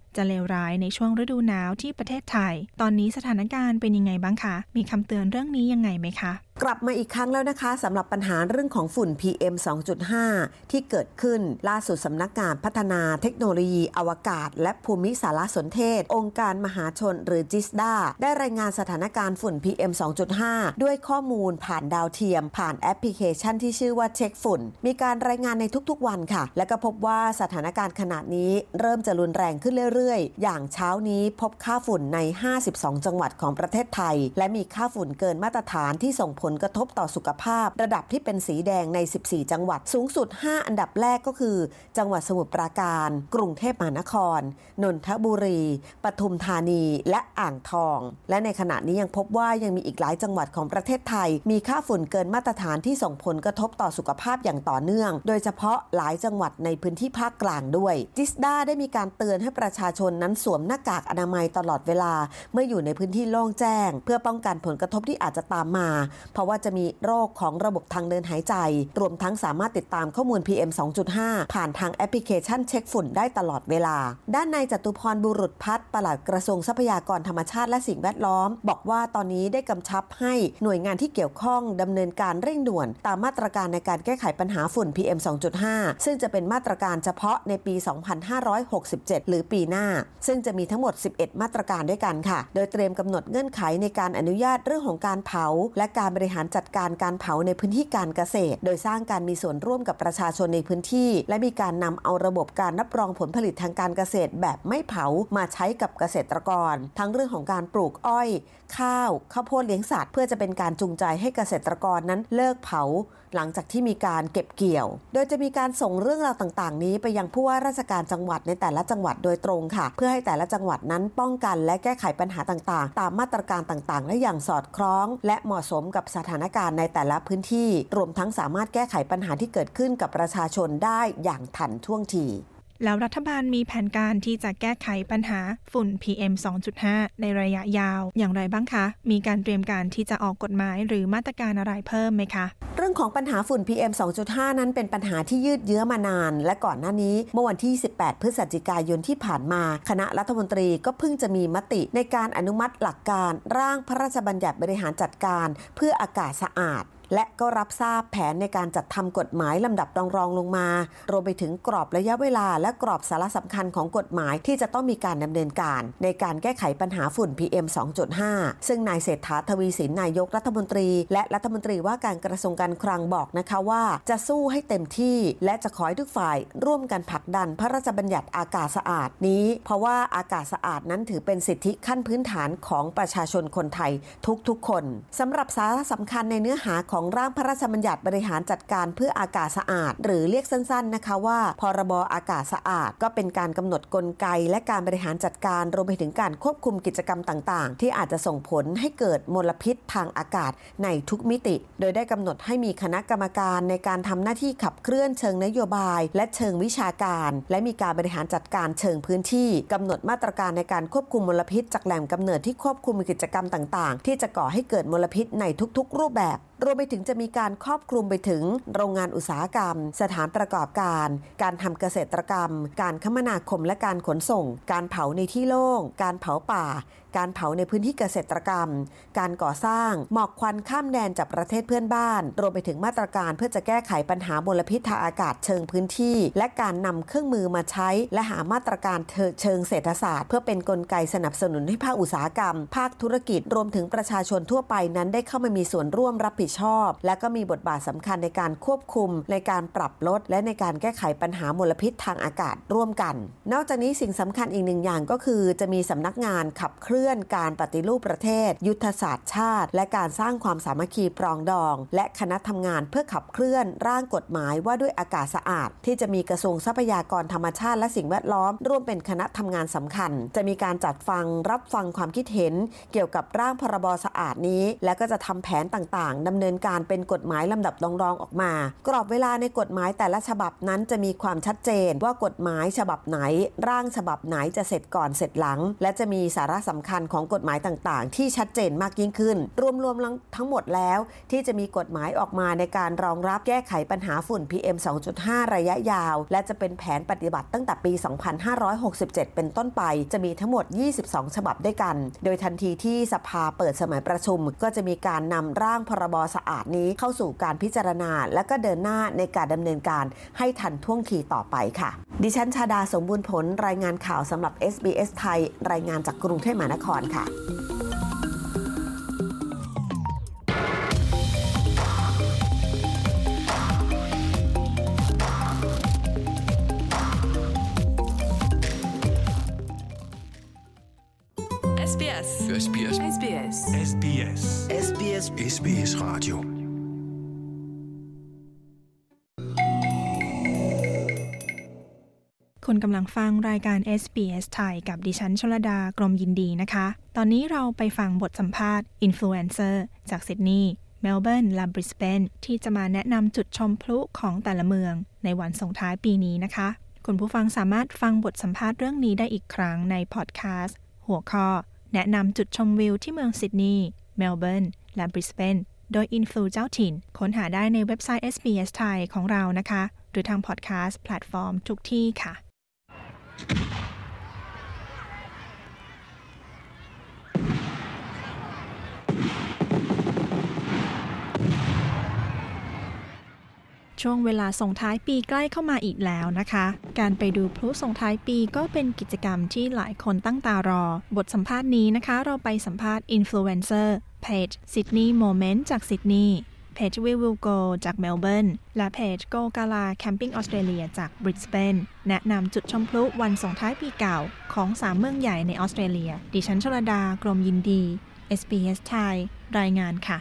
จะเลวร้ายในช่วงฤดูหนาวที่ประเทศไทยตอนนี้สถานการณ์เป็นยังไงบ้างคะมีคำเตือนเรื่องนี้ยังไงไหมคะกลับมาอีกครั้งแล้วนะคะสำหรับปัญหาเรื่องของฝุ่น PM 2.5 ที่เกิดขึ้นล่าสุดสำนักงานพัฒนาเทคโนโลยีอวกาศและภูมิสารสนเทศองค์การมหาชนหรือจิสดาได้รายงานสถานการณ์ฝุ่น PM 2.5 ด้วยข้อมูลผ่านดาวเทียมผ่านแอปพลิเคชันที่ชื่อว่าเช็คฝุ่นมีการรายงานในทุกๆวันค่ะและก็พบว่าสถานการณ์ขณะนี้เริ่มจะรุนแรงขึ้นเรื่อยๆอย่างเช้านี้พบค่าฝุ่นใน52จังหวัดของประเทศไทยและมีค่าฝุ่นเกินมาตรฐานที่ส่งผลกระทบต่อสุขภาพระดับที่เป็นสีแดงใน14จังหวัดสูงสุด5อันดับแรกก็คือจังหวัดสมุทรปราการกรุงเทพมหานครนนทบุรีปทุมธานีและอ่างทองและในขณะนี้ยังพบว่ายังมีอีกหลายจังหวัดของประเทศไทยมีค่าฝุ่นเกินมาตรฐานที่ส่งผลกระทบต่อสุขภาพอย่างต่อเนื่องโดยเฉพาะหลายจังหวัดในพื้นที่ภาคกลางด้วยจิสดาได้มีการเตือนให้ประชาชนนั้นสวมหน้ากากอนามัยตลอดเวลาเมื่ออยู่ในพื้นที่โล่งแจ้งเพื่อป้องกันผลกระทบที่อาจจะตามมาเพราะว่าจะมีโรคของระบบทางเดินหายใจรวมทั้งสามารถติดตามข้อมูล PM 2.5 ผ่านทางแอปพลิเคชันเช็คฝุ่นได้ตลอดเวลาด้านนายจตุพรบุรุษพัฒน์ปลัดกระทรวงทรัพยากรธรรมชาติและสิ่งแวดล้อมบอกว่าตอนนี้ได้กำชับให้หน่วยงานที่เกี่ยวข้องดำเนินการเร่งด่วนตามมาตรการในการแก้ไขปัญหาฝุ่น PM 2.5 ซึ่งจะเป็นมาตรการเฉพาะในปี 2567 หรือปีหน้าซึ่งจะมีทั้งหมด 11 มาตรการด้วยกันค่ะโดยเตรียมกำหนดเงื่อนไขในการอนุญาตเรื่องของการเผาและการบริหารจัดการการเผาในพื้นที่การเกษตรโดยสร้างการมีส่วนร่วมกับประชาชนในพื้นที่และมีการนำเอาระบบการรับรองผลผลิตทางการเกษตรแบบไม่เผามาใช้กับเกษตรกรทั้งเรื่องของการปลูกอ้อยข้าวโพดเลี้ยงสัตว์เพื่อจะเป็นการจูงใจให้เกษตรกรนั้นเลิกเผาหลังจากที่มีการเก็บเกี่ยวโดยจะมีการส่งเรื่องราวต่างๆนี้ไปยังผู้ว่าราชการจังหวัดในแต่ละจังหวัดโดยตรงค่ะเพื่อให้แต่ละจังหวัดนั้นป้องกันและแก้ไขปัญหาต่างๆตามมาตรการต่างๆและอย่างสอดคล้องและเหมาะสมกับสถานการณ์ในแต่ละพื้นที่รวมทั้งสามารถแก้ไขปัญหาที่เกิดขึ้นกับประชาชนได้อย่างทันท่วงทีแล้วรัฐบาลมีแผนการที่จะแก้ไขปัญหาฝุ่น PM 2.5 ในระยะยาวอย่างไรบ้างคะมีการเตรียมการที่จะออกกฎหมายหรือมาตรการอะไรเพิ่มไหมคะเรื่องของปัญหาฝุ่น PM 2.5 นั้นเป็นปัญหาที่ยืดเยื้อมานานและก่อนหน้านี้เมื่อวันที่18พฤศจิกายนที่ผ่านมาคณะรัฐมนตรีก็เพิ่งจะมีมติในการอนุมัติหลักการร่างพระราชบัญญัติบริหารจัดการเพื่ออากาศสะอาดและก็รับทราบแผนในการจัดทำกฎหมายลำดับรองลงมารวมไปถึงกรอบระยะเวลาและกรอบสาระสำคัญของกฎหมายที่จะต้องมีการดำเนินการในการแก้ไขปัญหาฝุ่น PM 2.5 ซึ่งนายเศรษฐาทวีสินนายกรัฐมนตรีและรัฐมนตรีว่าการกระทรวงการคลังบอกนะคะว่าจะสู้ให้เต็มที่และจะขอให้ทุกฝ่ายร่วมกันผลักดันพระราชบัญญัติอากาศสะอาดนี้เพราะว่าอากาศสะอาดนั้นถือเป็นสิทธิขั้นพื้นฐานของประชาชนคนไทยทุกๆคนสำหรับสาระสำคัญในเนื้อหาของร่างพระราชบัญญัติบริหารจัดการเพื่ออากาศสะอาดหรือเรียกสั้นๆนะคะว่าพรบอากาศสะอาดก็เป็นการกำหนดกลไกและการบริหารจัดการรวมไปถึงการควบคุมกิจกรรมต่างๆที่อาจจะส่งผลให้เกิดมลพิษทางอากาศในทุกมิติโดยได้กำหนดให้มีคณะกรรมการในการทำหน้าที่ขับเคลื่อนเชิงนโยบายและเชิงวิชาการและมีการบริหารจัดการเชิงพื้นที่กำหนดมาตรการในการควบคุมมลพิษจากแหล่งกำเนิดที่ควบคุมกิจกรรมต่างๆที่จะก่อให้เกิดมลพิษในทุกๆรูปแบบรวมไปถึงจะมีการครอบคลุมไปถึงโรงงานอุตสาหกรรมสถานประกอบการการทำเกษตรกรรมการคมนาคมและการขนส่งการเผาในที่โล่งการเผาป่าการเผาในพื้นที่เกษตรกรรมการก่อสร้างหมอกควันข้ามแดนจากประเทศเพื่อนบ้านรวมไปถึงมาตรการเพื่อจะแก้ไขปัญหามลพิษทางอากาศเชิงพื้นที่และการนำเครื่องมือมาใช้และหามาตรการเชิงเศรษฐศาสตร์เพื่อเป็นกลไกสนับสนุนให้ภาคอุตสาหกรรมภาคธุรกิจรวมถึงประชาชนทั่วไปนั้นได้เข้ามามีส่วนร่วมรับผิดชอบและก็มีบทบาทสำคัญในการควบคุมในการปรับลดและในการแก้ไขปัญหามลพิษทางอากาศร่วมกันนอกจากนี้สิ่งสำคัญอีกหนึ่งอย่างก็คือจะมีสำนักงานขับเคลื่อนการปฏิรูปประเทศยุทธศาสตร์ชาติและการสร้างความสามัคคีปรองดองและคณะทำงานเพื่อขับเคลื่อนร่างกฎหมายว่าด้วยอากาศสะอาดที่จะมีกระทรวงทรัพยากรธรรมชาติและสิ่งแวดล้อมร่วมเป็นคณะทำงานสำคัญจะมีการจัดฟังรับฟังความคิดเห็นเกี่ยวกับร่างพรบสะอาดนี้และก็จะทำแผนต่างๆดำเนินการเป็นกฎหมายลำดับรองออกมากรอบเวลาในกฎหมายแต่ละฉบับนั้นจะมีความชัดเจนว่ากฎหมายฉบับไหนร่างฉบับไหนจะเสร็จก่อนเสร็จหลังและจะมีสาระสำคัญำคัญของกฎหมายต่างๆที่ชัดเจนมากยิ่งขึ้นรวมๆทั้งหมดแล้วที่จะมีกฎหมายออกมาในการรองรับแก้ไขปัญหาฝุ่น PM 2.5 ระยะยาวและจะเป็นแผนปฏิบัติตั้งแต่ปี 2567 เป็นต้นไปจะมีทั้งหมด22ฉบับด้วยกันโดยทันทีที่สภาเปิดสมัยประชุมก็จะมีการนำร่างพรบสะอาดนี้เข้าสู่การพิจารณาและก็เดินหน้าในการดำเนินการให้ทันท่วงทีต่อไปค่ะดิฉันชาดาสมบูรณ์ผลรายงานข่าวสำหรับ SBS ไทยรายงานจากกรุงเทพมหานครค่ะ SBS SBS SBS SBS SBS SBS Radio คุณกำลังฟังรายการ SBS ไทยกับดิฉันชลดากรมยินดีนะคะตอนนี้เราไปฟังบทสัมภาษณ์อินฟลูเอนเซอร์จากซิดนีย์เมลเบิร์นและบริสเบนที่จะมาแนะนำจุดชมพลุของแต่ละเมืองในวันส่งท้ายปีนี้นะคะคุณผู้ฟังสามารถฟังบทสัมภาษณ์เรื่องนี้ได้อีกครั้งในพอดแคสต์หัวข้อแนะนำจุดชมวิวที่เมืองซิดนีย์เมลเบิร์นและบริสเบนโดยอินฟลูเจ้าถิ่นค้นหาได้ในเว็บไซต์ SBS ไทยของเรานะคะหรือทางพอดแคสต์แพลตฟอร์มทุกที่ค่ะช่วงเวลาส่งท้ายปีใกล้เข้ามาอีกแล้วนะคะการไปดูพลุส่งท้ายปีก็เป็นกิจกรรมที่หลายคนตั้งตารอบทสัมภาษณ์นี้นะคะเราไปสัมภาษณ์อินฟลูเอนเซอร์เพจ Sydney Moment จากซิดนีย์เพจ We Will Go จากเมลเบิร์นและเพจ Go Gala Camping Australia จากบริสเบนแนะนำจุดชมพลุวันส่งท้ายปีเก่าของ3เมืองใหญ่ในออสเตรเลียดิฉันชลดากรมยินดี SBS ไทยรายงานค่ะ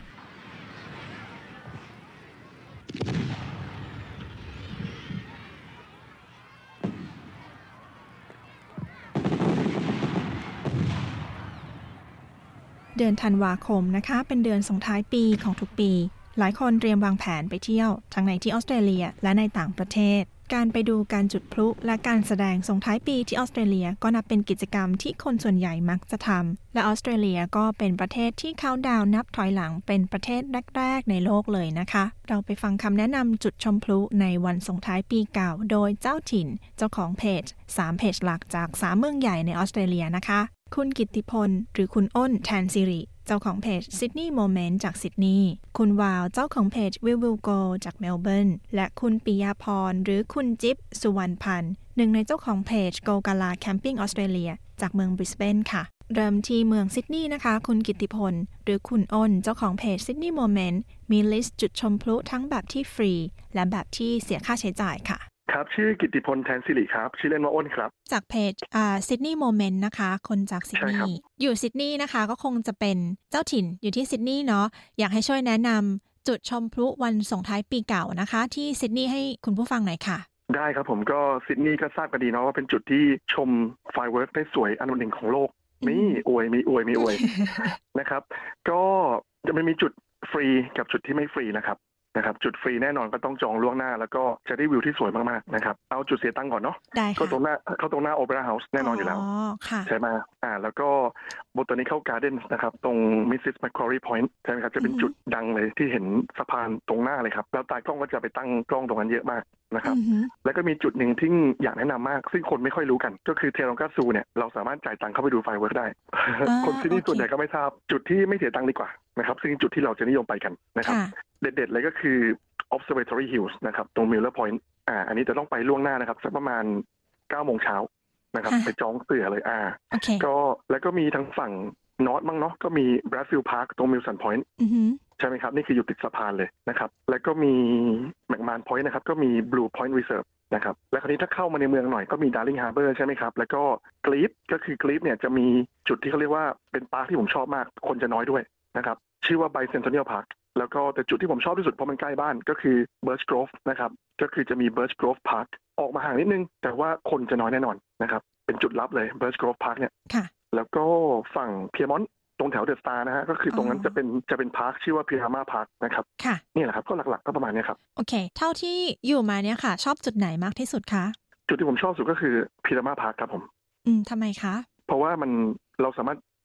เดือนธันวาคมนะคะเป็นเดือนส่งท้ายปีของทุกปีหลายคนเตรียมวางแผนไปเที่ยวทั้งในที่ออสเตรเลียและในต่างประเทศการไปดูการจุดพลุและการแสดงส่งท้ายปีที่ออสเตรเลียก็นับเป็นกิจกรรมที่คนส่วนใหญ่มักจะทำและออสเตรเลียก็เป็นประเทศที่เคาน์ดาวน์นับถอยหลังเป็นประเทศแรกๆในโลกเลยนะคะเราไปฟังคำแนะนำจุดชมพลุในวันส่งท้ายปีเก่าโดยเจ้าถิ่นเจ้าของเพจ3เพจหลักจาก3เมืองใหญ่ในออสเตรเลียนะคะคุณกิตติพลหรือคุณอ้นแทนสิริเจ้าของเพจ Sydney Moment จากซิดนีย์คุณวาวเจ้าของเพจ We Will Go จากเมลเบิร์นและคุณปิยาพรหรือคุณจิ๊บสุวรรณพันธ์หนึ่งในเจ้าของเพจ Go Gala Camping Australia จากเมืองบริสเบนค่ะเริ่มที่เมืองซิดนีย์นะคะคุณกิตติพลหรือคุณอ้นเจ้าของเพจ Sydney Moment มีลิสต์จุดชมพลุทั้งแบบที่ฟรีและแบบที่เสียค่าใช้จ่ายค่ะครับชื่อกิตติพลแทนสิริครับชื่อเล่นว่าอ้นครับจากเพจSydney Moment นะคะคนจากซิดนีย์อยู่ซิดนีย์นะคะก็คงจะเป็นเจ้าถิ่นอยู่ที่ซิดนีย์เนาะอยากให้ช่วยแนะนำจุดชมพลุวันส่งท้ายปีเก่านะคะที่ซิดนีย์ให้คุณผู้ฟังหน่อยค่ะได้ครับผมก็ซิดนีย์ก็ทราบกันดีเนาะว่าเป็นจุดที่ชมไฟเวิร์คได้สวยอันดับหนึ่งของโลกมีอวย นะครับก็จะมีจุดฟรีกับจุดที่ไม่ฟรีนะครับจุดฟรีแน่นอนก็ต้องจองล่วงหน้าแล้วก็จะได้วิวที่สวยมากๆนะครับเอาจุดเสียตังค์ก่อนเนาะก็ตรงหน้าโอเปร่าเฮาส์แน่นอนอยู่แล้วใช่ไหมแล้วก็Botanical Gardensนะครับตรง Mrs. Macquarie Point ใช่ไหมครับจะเป็นจุดดังเลยที่เห็นสะพานตรงหน้าเลยครับแล้วตากล้องก็จะไปตั้งกล้องตรงนั้นเยอะมากนะครับแล้วก็มีจุดหนึ่งที่อยากแนะนำมากซึ่งคนไม่ค่อยรู้กันก็คือเทรองกาซูเนี่ยเราสามารถจ่ายตังค์เข้าไปดูไฟเวิร์คได้คนที่นี่ส่วนใหญ่ก็ไม่ทราบจุดที่ไม่เสียตังค์ดีกว่านะครับซึ่งจุดที่เราจะนิยมไปกันนะครับเด็ดๆเลยก็คือ Observatory Hills นะครับตรง Miller Point อันนี้จะต้องไปล่วงหน้านะครับสักประมาณ 9:00 น.นะครับไปจองเสือเลยก็แล้วก็มีทางฝั่งนอร์ทมั้งเนาะก็มี Bradfield Park ตรง Milson Point ใช่ไหมครับนี่คืออยู่ติดสะพานเลยนะครับแล้วก็มี McMahon Point นะครับก็มี Blue Point Reserve นะครับและคราวนี้ถ้าเข้ามาในเมืองหน่อยก็มี Darling Harbour ใช่ไหมครับแล้วก็กรีฟก็คือกรีฟเนี่ยจะมีจุดที่เขาเรียกว่าเป็นปาร์คที่ผมชอบมากคนจะน้อยด้วยนะครับชื่อว่า Bicentennial Park แล้วก็แต่จุดที่ผมชอบที่สุดเพราะมันใกล้บ้านก็คือ Birch Grove นะครับก็คือจะมี Birch Grove Park ออกมาห่างนิดนึงแต่ว่าคนจะน้อยแน่นอนนะครับเป็นจุดลับเลย Birch Grove Park เนี่ยแล้วก็ฝั่ง Piermont ตรงแถวเดอะสตาร์นะฮะก็คือตรงนั้นจะเป็นพาร์คชื่อว่า Pirama Park นะครับนี่แหละครับก็หลักๆก็ประมาณนี้ครับโอเคเท่าที่อยู่มาเนี่ยค่ะชอบจุดไหนมากที่สุดคะจุดที่ผมชอบสุดก็คือ Pirama Park ครับผมทำไมคะเพราะว่าเราสามารถ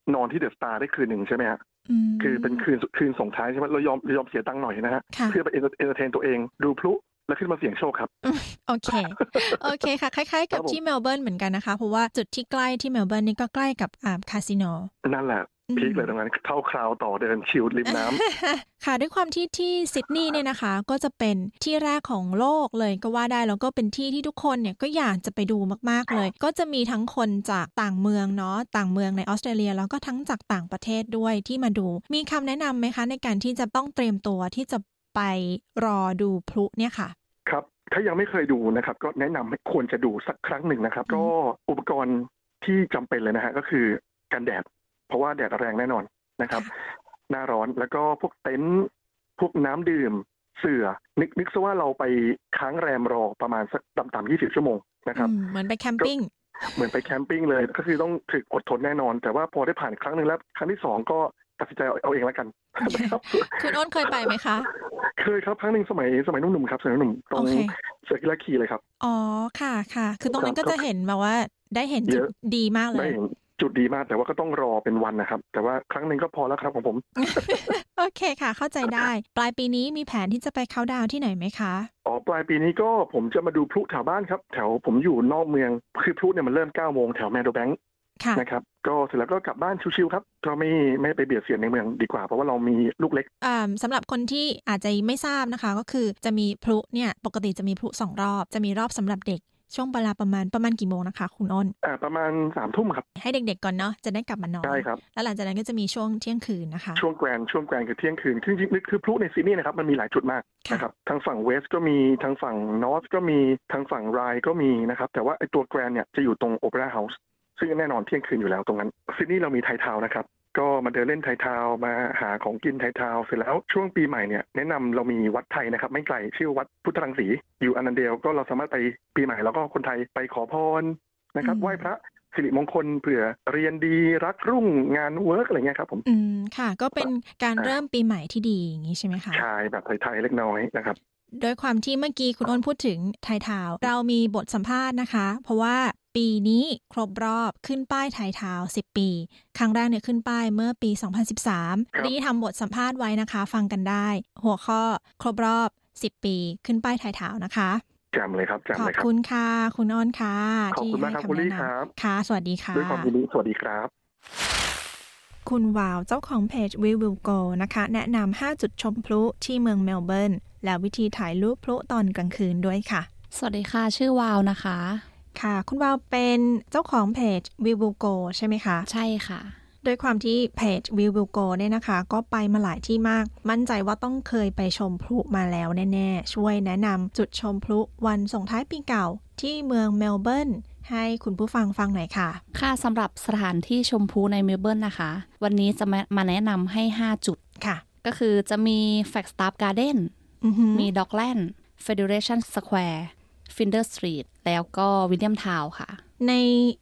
นอนที่เดอะสตาร์ได้คืนหนึ่งใช่ไหมฮะคือเป็นคืนส่งท้ายใช่ไหมเรายอมเสียตังค์หน่อยนะฮะเพื่อไปเอนเตอร์เทนตัวเองดูพลุแล้วขึ้นมาเสี่ยงโชคครับโอเคค่ะคล้ายๆกับที่เมลเบิร์นเหมือนกันนะคะเพราะว่าจุดที่ใกล้ที่เมลเบิร์นนี่ก็ใกล้กับคาสิโนนั่นแหละพีคเลยตรงนั้นเข้าคราวต่อเดินชิลริมน้ำ ค่ะด้วยความที่ซิดนีย์เนี่ยนะคะก็จะเป็นที่แรกของโลกเลยก็ว่าได้แล้วก็เป็นที่ที่ทุกคนเนี่ยก็อยากจะไปดูมากๆเลยก็จะมีทั้งคนจากต่างเมืองเนาะต่างเมืองในออสเตรเลียแล้วก็ทั้งจากต่างประเทศด้วยที่มาดูมีคำแนะนำไหมคะในการที่จะต้องเตรียมตัวที่จะไปรอดูพลุเนี่ยค่ะครับถ้ายังไม่เคยดูนะครับก็แนะนำให้ควรจะดูสักครั้งหนึ่งนะครับก็อุปกรณ์ที่จำเป็นเลยนะฮะก็คือกันแดดเพราะว่าแดดแรงแน่นอนนะครับหน้าร้อนแล้วก็พวกเต็นท์พวกน้ำดื่มเสื่อนึกซะว่าเราไปค้างแรมรอประมาณสักต่ำๆ20 ชั่วโมงนะครับเหมือนไปแคมปิ้งเหมือนไปแคมปิ้งเลยก็คือต้องถึกอดทนแน่นอนแต่ว่าพอได้ผ่านครั้งนึงแล้วครั้งที่2ก็ตัดสินใจเอาเองแล้วกันคุณอ้นเคยไปไหมคะเคยครับครั้งนึงสมัยหนุ่มๆครับสมัยหนุ่มตรงเซอร์กิลาคีเลยครับอ๋อค่ะคือตรงนั้นก็จะเห็นแบบว่าได้เห็นจุดดีมากเลยจุดดีมากแต่ว่าก็ต้องรอเป็นวันนะครับแต่ว่าครั้งนึงก็พอแล้วครับของผมโอเคค่ะเข้าใจได้ปลายปีนี้มีแผนที่จะไปเค้าท์ดาวน์ที่ไหนไหมคะปลายปีนี้ก็ผมจะมาดูพลุแถวบ้านครับแถวผมอยู่นอกเมืองคือพลุเนี่ยมันเริ่ม 9 โมงแถวแมโดแบงค์นะครับก็เสร็จแล้วก็กลับบ้านชิวๆครับก็ไม่ไปเบียดเสียดในเมืองดีกว่าเพราะว่าเรามีลูกเล็กสำหรับคนที่อาจจะไม่ทราบนะคะก็คือจะมีพลุเนี่ยปกติจะมีพลุ2รอบจะมีรอบสำหรับเด็กช่วงเวลาประมาณกี่โมงนะคะคุณอ้นประมาณ 3 ทุ่มครับให้เด็กๆก่อนเนาะจะได้กลับมานอนใช่ครับแล้วหลังจากนั้นก็จะมีช่วงเที่ยงคืนนะคะช่วงแกรนคือเที่ยงคืนจริงๆคือพลุในซิดนีย์นะครับมันมีหลายจุดมากนะครับทางฝั่งเวสต์ก็มีทางฝั่งนอร์ทก็มีทางฝั่งไรก็มีนะครับแต่ว่าไอตัวแกรนเนี่ยจะอยู่ตรงโอเปร่าเฮาส์ซึ่งแน่นอนเที่ยงคืนอยู่แล้วตรงนั้นซิดนีย์เรามีไททาวน์นะครับก็มาเดินเล่นไททาวน์มาหาของกินไททาวน์เสร็จแล้วช่วงปีใหม่เนี่ยแนะนำเรามีวัดไทยนะครับไม่ไกลชื่อวัดพุทธรังสีอยู่อนันเดลก็เราสามารถไปปีใหม่แล้วก็คนไทยไปขอพรนะครับไหว้พระสิริมงคลเผื่อเรียนดีรักรุ่งงานเวิร์กอะไรเงี้ยครับผมค่ะก็เป็นการเริ่มปีใหม่ที่ดีอย่างนี้ใช่ไหมคะใช่แบบไทยๆเล็กน้อยนะครับโดยความที่เมื่อกี้คุณอ้นพูดถึงไททาวน์เรามีบทสัมภาษณ์นะคะเพราะว่าปีนี้ครบรอบขึ้นป้ายไททาวน์10 ปีครั้งแรกเนี่ยขึ้นป้ายเมื่อปี 2013นี่ทำบทสัมภาษณ์ไว้นะคะฟังกันได้หัวข้อครบรอบ10 ปีขึ้นป้ายไททาวน์นะคะจำเลยครับขอบคุณค่ะคุณอ้นค่ะขอบคุณมากครับคุณลี่ครับค่ะสวัสดีค่ะด้วยความยินดีสวัสดีครับคุณวาวเจ้าของเพจ We Will Go นะคะแนะนำ5จุดชมพลุที่เมืองเมลเบิร์นและวิธีถ่ายรูปพลุตอนกลางคืนด้วยค่ะสวัสดีค่ะชื่อวาวนะคะค่ะคุณวาวเป็นเจ้าของเพจ We Will Go ใช่ไหมคะใช่ค่ะโดยความที่เพจ We Will Go เนี่ยนะคะก็ไปมาหลายที่มากมั่นใจว่าต้องเคยไปชมพลุมาแล้วแน่ๆช่วยแนะนำจุดชมพลุวันส่งท้ายปีเก่าที่เมืองเมลเบิร์นให้คุณผู้ฟังฟังหน่อยค่ะค่ะสำหรับสถานที่ชมพลุในเมลเบิร์นนะคะวันนี้จะมาแนะนำให้5จุดค่ะก็คือจะมี Flagstaff Garden มี Dockland Federation Square Flinders Street แล้วก็ William Town ค่ะใน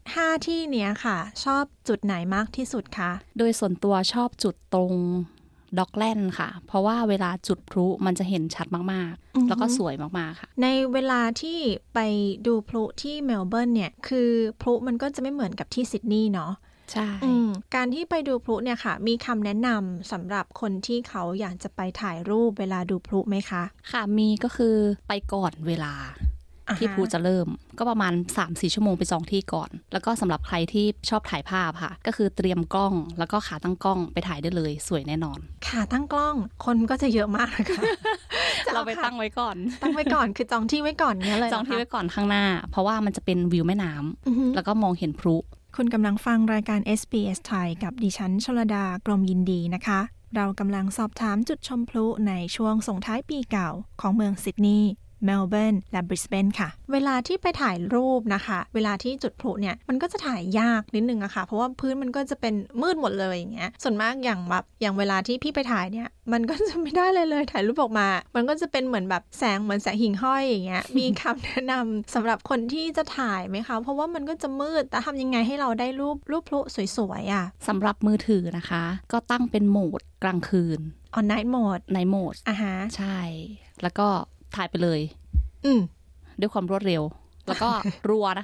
5ที่เนี้ยค่ะชอบจุดไหนมากที่สุดคะโดยส่วนตัวชอบจุดตรง Dockland ค่ะเพราะว่าเวลาจุดพลุมันจะเห็นชัดมากๆแล้วก็สวยมากๆค่ะในเวลาที่ไปดูพลุที่เมลเบิร์นเนี่ยคือพลุมันก็จะไม่เหมือนกับที่ซิดนีย์เนาะใช่การที่ไปดูพลุเนี่ยค่ะมีคำแนะนำสำหรับคนที่เขาอยากจะไปถ่ายรูปเวลาดูพลุไหมคะค่ะมีก็คือไปก่อนเวลาที่พลุจะเริ่มก็ประมาณ 3-4 ชั่วโมงไป2ที่ก่อนแล้วก็สำหรับใครที่ชอบถ่ายภาพค่ะก็คือเตรียมกล้องแล้วก็ขาตั้งกล้องไปถ่ายได้เลยสวยแน่นอนขาตั้งกล้องคนก็จะเยอะมากนะคะเราไปตั้งไว้ก่อนคือจองที่ไว้ก่อนเนี่ยเลยจองที่ไว้ก่อนข้างหน้าเพราะว่ามันจะเป็นวิวแม่น้ำแล้วก็มองเห็นพลุคุณกำลังฟังรายการ SBS ไทยกับดิฉันชลดากรมยินดีนะคะเรากำลังสอบถามจุดชมพลุในช่วงส่งท้ายปีเก่าของเมืองซิดนีย์เมลเบิร์นและบริสเบนค่ะเวลาที่ไปถ่ายรูปนะคะเวลาที่จุดพลุเนี่ยมันก็จะถ่ายยากนิดนึงอะค่ะเพราะว่าพื้นมันก็จะเป็นมืดหมดเลยอย่างเงี้ยส่วนมากอย่างเวลาที่พี่ไปถ่ายเนี่ยมันก็จะไม่ได้เลยถ่ายรูปออกมามันก็จะเป็นเหมือนแบบแสงหิ่งห้อยอย่างเงี้ย มีคำแนะนำสำหรับคนที่จะถ่ายไหมคะเพราะว่ามันก็จะมืดแต่ทำยังไงให้เราได้รูปพลุสวยๆอะสำหรับมือถือนะคะก็ตั้งเป็นโหมดกลางคืน night mode night mode ใช่แล้วก็ถ่ายไปเลยด้วยความรวดเร็วแล้วก็รัวนะคะ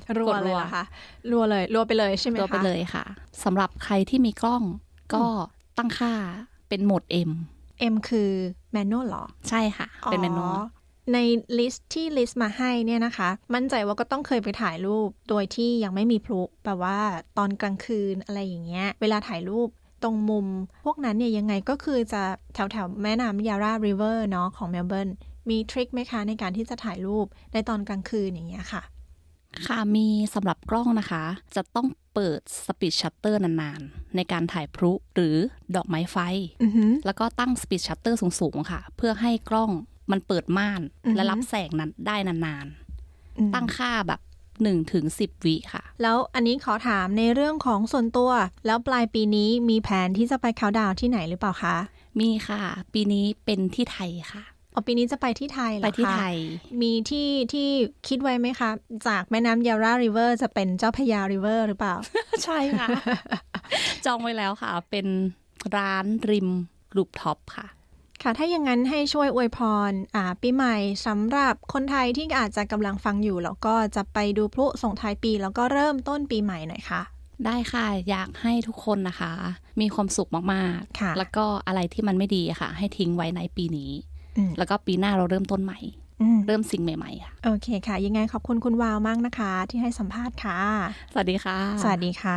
รัวเลยเหรอคะรัวไปเลยใช่ไหมคะรัวไปเลยค่ะสำหรับใครที่มีกล้องก็ตั้งค่าเป็นโหมด M คือ manual เหรอใช่ค่ะเป็น manual ในลิสต์ที่ลิสต์มาให้เนี่ยนะคะมั่นใจว่าก็ต้องเคยไปถ่ายรูปโดยที่ยังไม่มีพลุแบบว่าตอนกลางคืนอะไรอย่างเงี้ยเวลาถ่ายรูปตรงมุมพวกนั้นเนี่ยยังไงก็คือจะแถวแม่น้ำยาราริเวอร์เนาะของเมลเบิร์นมีทริคไหมคะในการที่จะถ่ายรูปในตอนกลางคืนอย่างเงี้ยค่ะค่ะมีสำหรับกล้องนะคะจะต้องเปิดสปีดชัตเตอร์นานๆในการถ่ายพลุหรือดอกไม้ไฟ แล้วก็ตั้งสปีดชัตเตอร์สูงๆค่ะเพื่อให้กล้องมันเปิดม่านและรับแสงนั้นได้นานๆตั้งค่าแบบ1-10 วิค่ะแล้วอันนี้ขอถามในเรื่องของส่วนตัวแล้วปลายปีนี้มีแผนที่จะไปเคาน์ดาวน์ที่ไหนหรือเปล่าคะมีค่ะปีนี้เป็นที่ไทยค่ะปีนี้จะไปที่ไทยเหรอคะไปที่ไทยมีที่คิดไว้ไหมคะจากแม่น้ำยาราริเวอร์จะเป็นเจ้าพระยาริเวอร์หรือเปล่าใช่ค่ะ จองไว้แล้วค่ะเป็นร้านริมรูฟท็อปค่ะค่ะถ้าอย่างนั้นให้ช่วยอวยพรปีใหม่สำหรับคนไทยที่อาจจะกำลังฟังอยู่แล้วก็จะไปดูพลุส่งท้ายปีแล้วก็เริ่มต้นปีใหม่หน่อยค่ะได้ค่ะอยากให้ทุกคนนะคะมีความสุขมากๆแล้วก็อะไรที่มันไม่ดีค่ะให้ทิ้งไว้ในปีนี้แล้วก็ปีหน้าเราเริ่มต้นใหม่เริ่มสิ่งใหม่ๆค่ะโอเคค่ะยังไงขอบคุณคุณวาวมากนะคะที่ให้สัมภาษณ์ค่ะสวัสดีค่ะสวัสดีค่ะ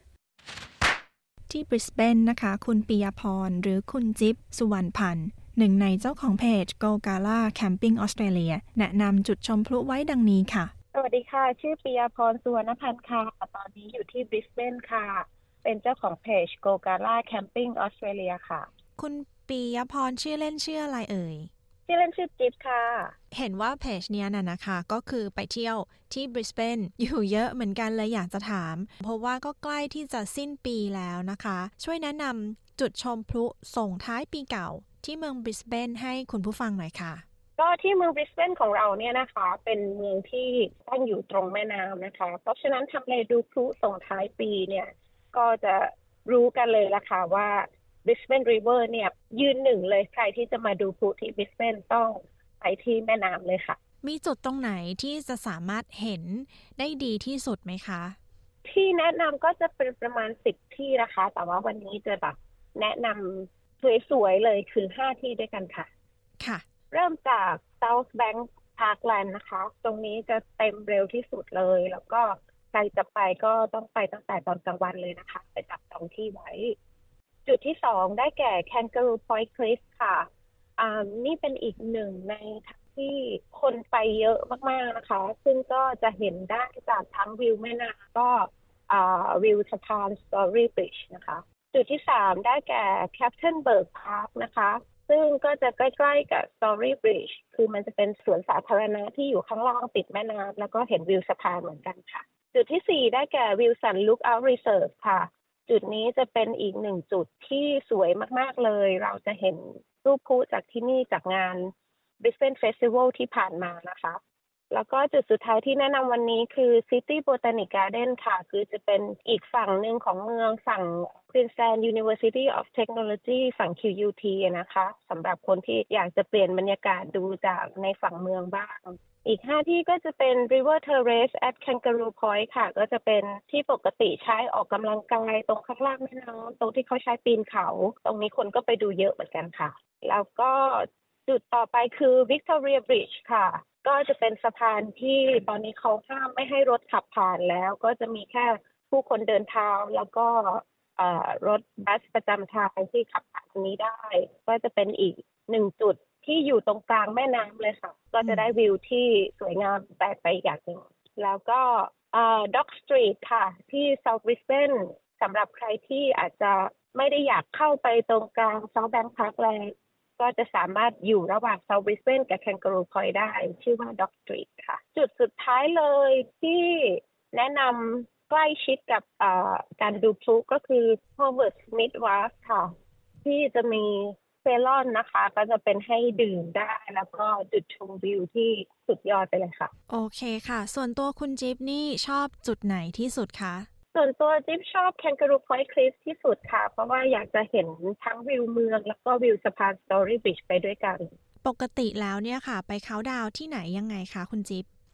ที่บริสเบนนะคะคุณปิยพรหรือคุณจิ๊บสุวรรณพันธ์หนึ่งในเจ้าของเพจ Go Gala Camping Australia แนะนำจุดชมพลุไว้ดังนี้ค่ะสวัสดีค่ะชื่อปิยพรสุวรรณพันธ์ค่ะตอนนี้อยู่ที่บริสเบนค่ะเป็นเจ้าของเพจ Go Gala Camping Australia ค่ะคุณปิยพรชื่อเล่นชื่ออะไรเอ่ยชื่อเล่นชื่อจิ๊บค่ะเห็นว่าเพจเนี้ยนะคะก็คือไปเที่ยวที่บริสเบนอยู่เยอะเหมือนกันเลยอยากจะถามเพราะว่าก็ใกล้ที่จะสิ้นปีแล้วนะคะช่วยแนะนำจุดชมพลุส่งท้ายปีเก่าที่เมืองบริสเบนให้คุณผู้ฟังหน่อยค่ะก็ที่เมืองบริสเบนของเราเนี่ยนะคะเป็นเมืองที่ตั้งอยู่ตรงแม่น้ำนะคะเพราะฉะนั้นทำเลดูพลุส่งท้ายปีเนี่ยก็จะรู้กันเลยละค่ะว่าBrisbane River เนี่ยยืนหนึ่งเลยใครที่จะมาดูพลุที่ Brisbane ต้องไปที่แม่น้ำเลยค่ะมีจุดตรงไหนที่จะสามารถเห็นได้ดีที่สุดไหมคะที่แนะนำก็จะเป็นประมาณ10ที่นะคะแต่ว่าวันนี้จะแบบแนะนำสวยๆเลยคือ5ที่ด้วยกันค่ะค่ะเริ่มจาก South Bank Parkland นะคะตรงนี้จะเต็มเร็วที่สุดเลยแล้วก็ใครจะไปก็ต้องไปตั้งแต่ตอนกลางวันเลยนะคะไปจับจองที่ไว้จุดที่2ได้แก่ Kangaroo Point Cliff ค่ะนี่เป็นอีกหนึ่งในที่คนไปเยอะมากๆนะคะซึ่งก็จะเห็นได้จากทั้งวิวแม่น้ำก็วิวสะพาน Story Bridge นะคะจุดที่3ได้แก่ Captainburg Park นะคะซึ่งก็จะใกล้ๆกับ Story Bridge คือมันจะเป็นสวนสาธารณะที่อยู่ข้างล่างติดแม่น้ำแล้วก็เห็นวิวสะพานเหมือนกันค่ะจุดที่4ได้แก่ Wilson Lookout Reserve ค่ะจุดนี้จะเป็นอีกหนึ่งจุดที่สวยมากๆเลยเราจะเห็นรูปพลุจากที่นี่จากงาน Brisbane Festival ที่ผ่านมานะคะแล้วก็จุดสุดท้ายที่แนะนำวันนี้คือ City Botanic Garden ค่ะคือจะเป็นอีกฝั่งหนึ่งของเมืองฝั่ง Queensland University of Technology ฝั่ง QUT นะคะสำหรับคนที่อยากจะเปลี่ยนบรรยากาศดูจากในฝั่งเมืองบ้างอีก5ที่ก็จะเป็น River Terrace at Kangaroo Point ค่ะก็จะเป็นที่ปกติใช้ออกกำลังกายตรงข้างล่างแม่น้ำตรงที่เขาใช้ปีนเขาตรงนี้คนก็ไปดูเยอะเหมือนกันค่ะแล้วก็จุดต่อไปคือ Victoria Bridge ค่ะก็จะเป็นสะพานที่ตอนนี้เขาห้ามไม่ให้รถขับผ่านแล้วก็จะมีแค่ผู้คนเดินเท้าแล้วก็รถบัสประจำทางที่ขับผ่านตรงนี้ได้ก็จะเป็นอีก1จุดที่อยู่ตรงกลางแม่น้ำเลยค่ะก็จะได้วิวที่สวยงามแปลกไปอย่างหนึ่งแล้วก็Dock Street ค่ะที่ South Brisbane สำหรับใครที่อาจจะไม่ได้อยากเข้าไปตรงกลาง South Bank Parkland ก็จะสามารถอยู่ระหว่าง South Brisbane กับ Kangaroo Point ได้ชื่อว่า Dock Street ค่ะจุดสุดท้ายเลยที่แนะนำใกล้ชิดกับการดูพลุก็คือ Howard Smith Wharf ค่ะที่จะมีเซลอนนะคะก็จะเป็นให้ดื่มได้แล้วก็จุดชมวิวที่สุดยอดไปเลยค่ะโอเคค่ะส่วนตัวคุณจิ๊บนี่ชอบจุดไหนที่สุดคะส่วนตัวจิ๊บชอบ Kangaroo Point Cliff ที่สุดค่ะเพราะว่าอยากจะเห็นทั้งวิวเมืองแล้วก็วิวสะพาน Story Bridge ไปด้วยกันปกติแล้วเนี่ยค่ะไปเคาน์ดาวน์ที่ไหนยังไงคะคุณจิ๊บ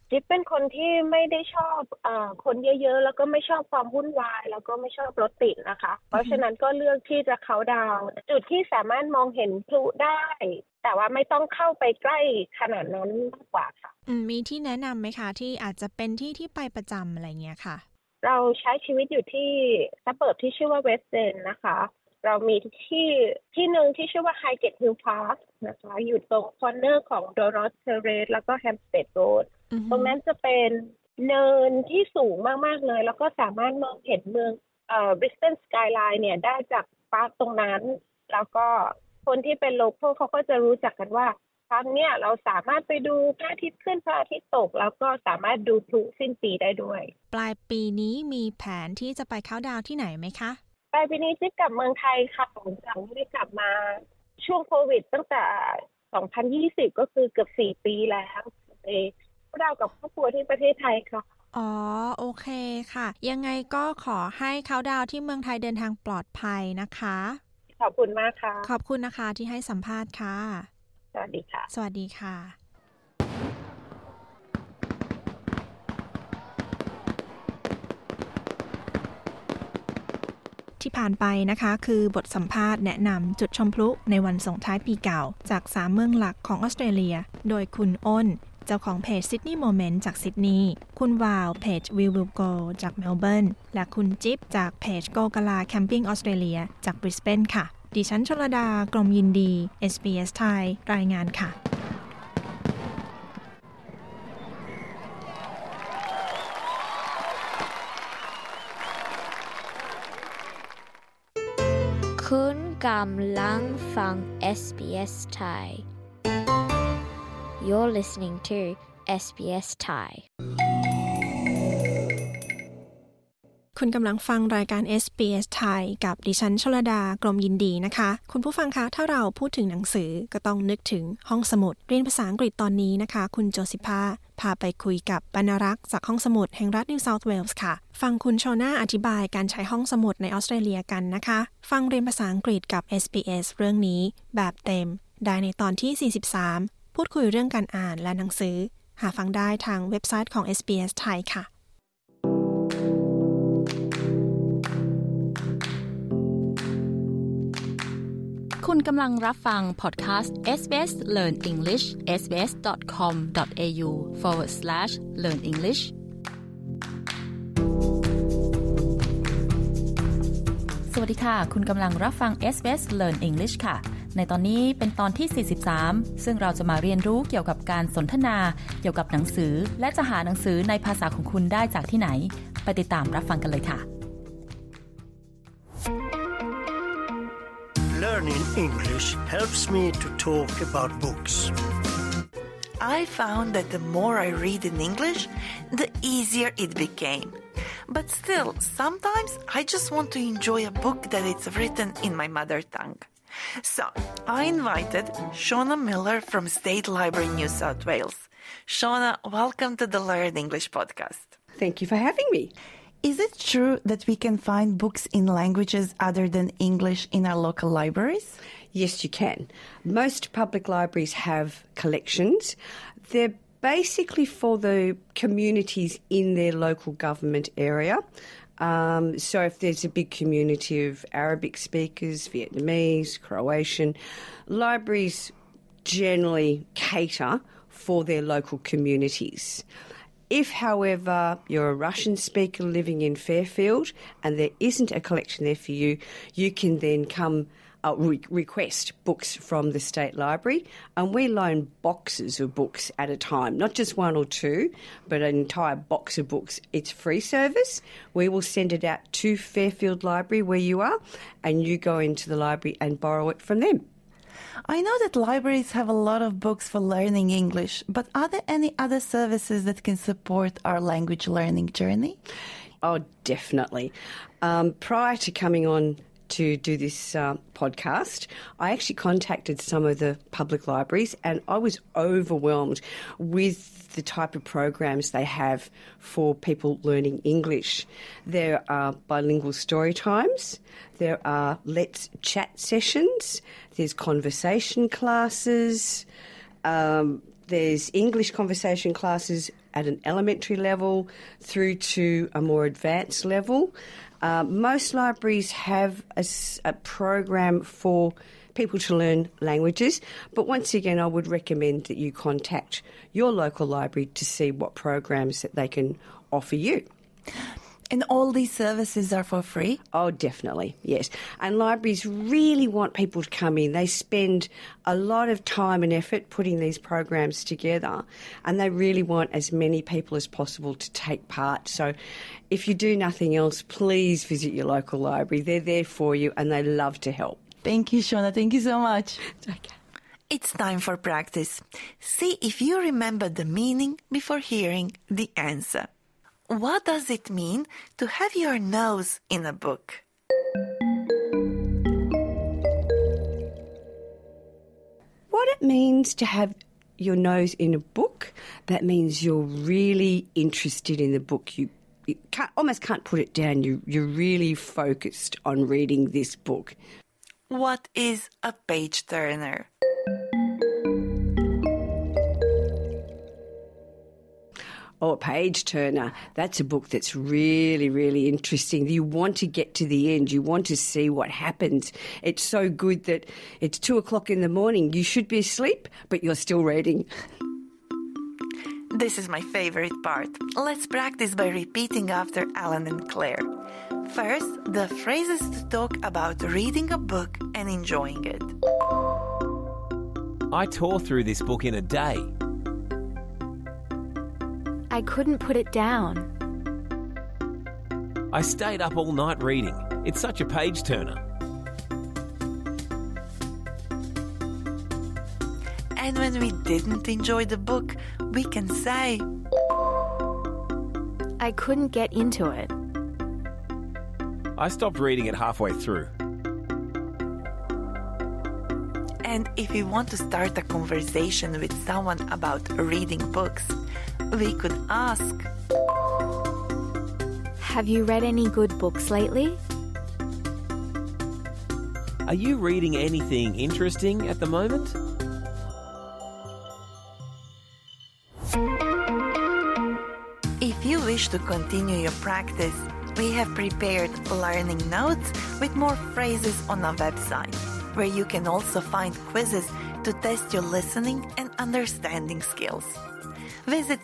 จิ๊บเป็นคนที่ไม่ได้ชอบคนเยอะๆแล้วก็ไม่ชอบความวุ่นวายแล้วก็ไม่ชอบรถติดนะคะเพราะฉะนั้นก็เลือกที่จะเคาน์ดาวน์จุดที่สามารถมองเห็นพลุได้แต่ว่าไม่ต้องเข้าไปใกล้ขนาดนั้นมากกว่าค่ะมีที่แนะนำไหมคะที่อาจจะเป็นที่ไปประจำอะไรเงี้ยค่ะเราใช้ชีวิตอยู่ที่ซับเบิร์บที่ชื่อว่าเวสต์เอนด์นะคะเรามีที่หนึ่งที่ชื่อว่า Highgate Hill Park นะคะอยู่ตรงคอร์เนอร์ของ Dorothy Terrace แล้วก็ Hampstead Road ตรงนั้นจะเป็นเนินที่สูงมากๆเลยแล้วก็สามารถมองเห็นเมืองBrisbane Skyline เนี่ยได้จากปาร์คตรงนั้นแล้วก็คนที่เป็นโลคอลเขาก็จะรู้จักกันว่าครั้งเนี้ยเราสามารถไปดูพระอาทิตย์ขึ้นพระอาทิตย์ตกแล้วก็สามารถดูพลุสิ้นปีได้ด้วยปลายปีนี้มีแผนที่จะไปเคาน์ดาวน์ที่ไหนไหมคะปลายปีนี้จิ๊บกลับเมืองไทยค่ะหลังจากไม่ได้กลับมาช่วงโควิดตั้งแต่2020ก็คือเกือบ4ปีแล้วเรากับครอบครัวที่ประเทศไทยค่ะอ๋อโอเคค่ะยังไงก็ขอให้เคาน์ดาวน์ที่เมืองไทยเดินทางปลอดภัยนะคะขอบคุณมากค่ะขอบคุณนะคะที่ให้สัมภาษณ์ค่ะสวัสดีค่ะสวัสดีค่ะที่ผ่านไปนะคะคือบทสัมภาษณ์แนะนำจุดชมพลุในวันส่งท้ายปีเก่าจาก3เมืองหลักของออสเตรเลียโดยคุณอ้นเจ้าของเพจ Sydney Moment จากซิดนีย์คุณวาวเพจ We Will Go จากเมลเบิร์นและคุณจิ๊บจากเพจ Go Gala Camping Australia จากบริสเบนค่ะดิฉันชลดากรมยินดี SBS ไทยรายงานค่ะคุณกำลังฟัง SBS Thai You're listening to SBS Thai คุณกำลังฟังรายการ SBS ไทยกับดิฉันชลดากรมยินดีนะคะคุณผู้ฟังคะถ้าเราพูดถึงหนังสือก็ต้องนึกถึงห้องสมุดเรียนภาษาอังกฤษตอนนี้นะคะคุณโจซิภาพาไปคุยกับบรรณารักษ์จากห้องสมุดแห่งรัฐนิวเซาท์เวลส์ค่ะฟังคุณโชน่าอธิบายการใช้ห้องสมุดในออสเตรเลียกันนะคะฟังเรียนภาษาอังกฤษกับ SBS เรื่องนี้แบบเต็มได้ในตอนที่43พูดคุยเรื่องการอ่านและหนังสือหาฟังได้ทางเว็บไซต์ของ SBS ไทยค่ะคุณกำลังรับฟังพอดแคสต์ SBS Learn English sbs.com.au/learn English สวัสดีค่ะคุณกำลังรับฟัง SBS Learn English ค่ะในตอนนี้เป็นตอนที่43ซึ่งเราจะมาเรียนรู้เกี่ยวกับการสนทนาเกี่ยวกับหนังสือและจะหาหนังสือในภาษาของคุณได้จากที่ไหนไปติดตามรับฟังกันเลยค่ะ Learning English helps me to talk about books. I found that the more I read in English, the easier it became. But still, sometimes I just want to enjoy a book that is written in my mother tongue. So, I invited Shauna Miller from State Library, New South Wales. Shauna, welcome to the Learn English podcast. Thank you for having me.Is it true that we can find books in languages other than English in our local libraries? Yes, you can. Most public libraries have collections. They're basically for the communities in their local government area. So if there's a big community of Arabic speakers, Vietnamese, Croatian, libraries generally cater for their local communities.If, however, you're a Russian speaker living in Fairfield and there isn't a collection there for you, you can then come request books from the State Library, and we loan boxes of books at a time, not just one or two, but an entire box of books. It's free service. We will send it out to Fairfield Library where you are, and you go into the library and borrow it from them.I know that libraries have a lot of books for learning English, but are there any other services that can support our language learning journey? Oh, definitely. Prior to coming on to do this podcast, I actually contacted some of the public libraries and I was overwhelmed with the type of programs they have for people learning English. There are bilingual story times.There are Let's Chat sessions, there's conversation classes, there's English conversation classes at an elementary level through to a more advanced level. Most libraries have a program for people to learn languages, but once again, I would recommend that you contact your local library to see what programs that they can offer you. And all these services are for free? Oh, definitely, yes. And libraries really want people to come in. They spend a lot of time and effort putting these programs together, and they really want as many people as possible to take part. So if you do nothing else, please visit your local library. They're there for you, and they love to help. Thank you, Shona. Thank you so much. Okay. It's time for practice. See if you remember the meaning before hearing the answer. What does it mean to have your nose in a book? What it means to have your nose in a book, that means you're really interested in the book. You almost can't put it down. You're really focused on reading this book. What is a page turner? Oh, a page turner. That's a book that's really, really interesting. You want to get to the end. You want to see what happens. It's so good that it's 2:00 in the morning. You should be asleep, but you're still reading. This is my favorite part. Let's practice by repeating after Alan and Claire. First, the phrases to talk about reading a book and enjoying it. I tore through this book in a day. I couldn't put it down. I stayed up all night reading. It's such a page turner. And when we didn't enjoy the book, we can say, I couldn't get into it. I stopped reading it halfway through. And if we want to start a conversation with someone about reading books, we could ask, Have you read any good books lately? Are you reading anything interesting at the moment? If you wish to continue your practice, we have prepared learning notes with more phrases on our website, where you can also find quizzes to test your listening and understanding skills. Visit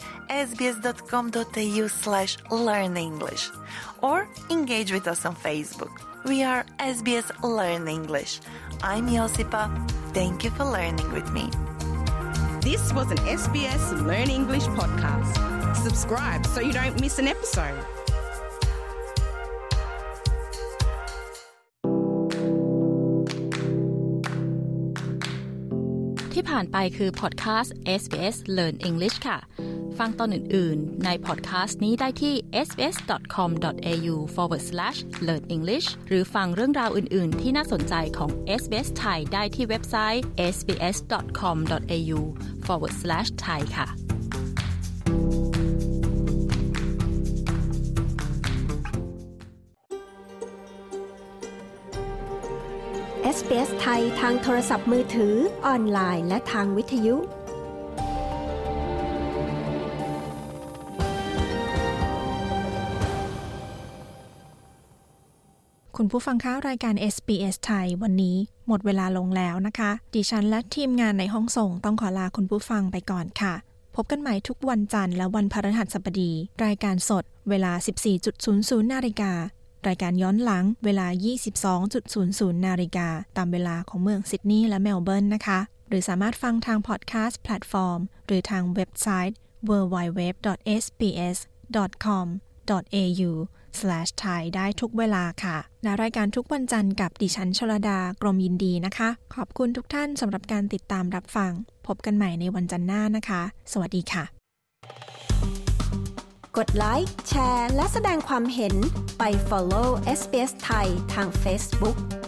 sbs.com.au/learnenglish or engage with us on Facebook. We are SBS Learn English. I'm Josipa. Thank you for learning with me. This was an SBS Learn English podcast. Subscribe so you don't miss an episode. ที่ผ่านไปคือพอดแคสต์ SBS Learn English ค่ะฟังตอนอื่นๆในพอดแคสต์นี้ได้ที่ sbs.com.au/learnenglish หรือฟังเรื่องราวอื่นๆที่น่าสนใจของ SBS ไทยได้ที่เว็บไซต์ sbs.com.au/thai ค่ะ SBS ไทยทางโทรศัพท์มือถือออนไลน์และทางวิทยุคุณผู้ฟังคะรายการ SBS ไทยวันนี้หมดเวลาลงแล้วนะคะดิฉันและทีมงานในห้องส่งต้องขอลาคุณผู้ฟังไปก่อนค่ะพบกันใหม่ทุกวันจันทร์และวันพฤหัสบดีรายการสดเวลา 14:00 น.รายการย้อนหลังเวลา 22:00 น.ตามเวลาของเมืองซิดนีย์และเมลเบิร์นนะคะหรือสามารถฟังทางพอดแคสต์แพลตฟอร์มหรือทางเว็บไซต์ www.sbs.com.au/thai ได้ทุกเวลาค่ะและรายการทุกวันจันทร์กับดิฉันชลดากรมยินดีนะคะขอบคุณทุกท่านสำหรับการติดตามรับฟังพบกันใหม่ในวันจันทร์หน้านะคะสวัสดีค่ะกดไลค์แชร์และแสดงความเห็นไป follow SBS ไทยทาง Facebook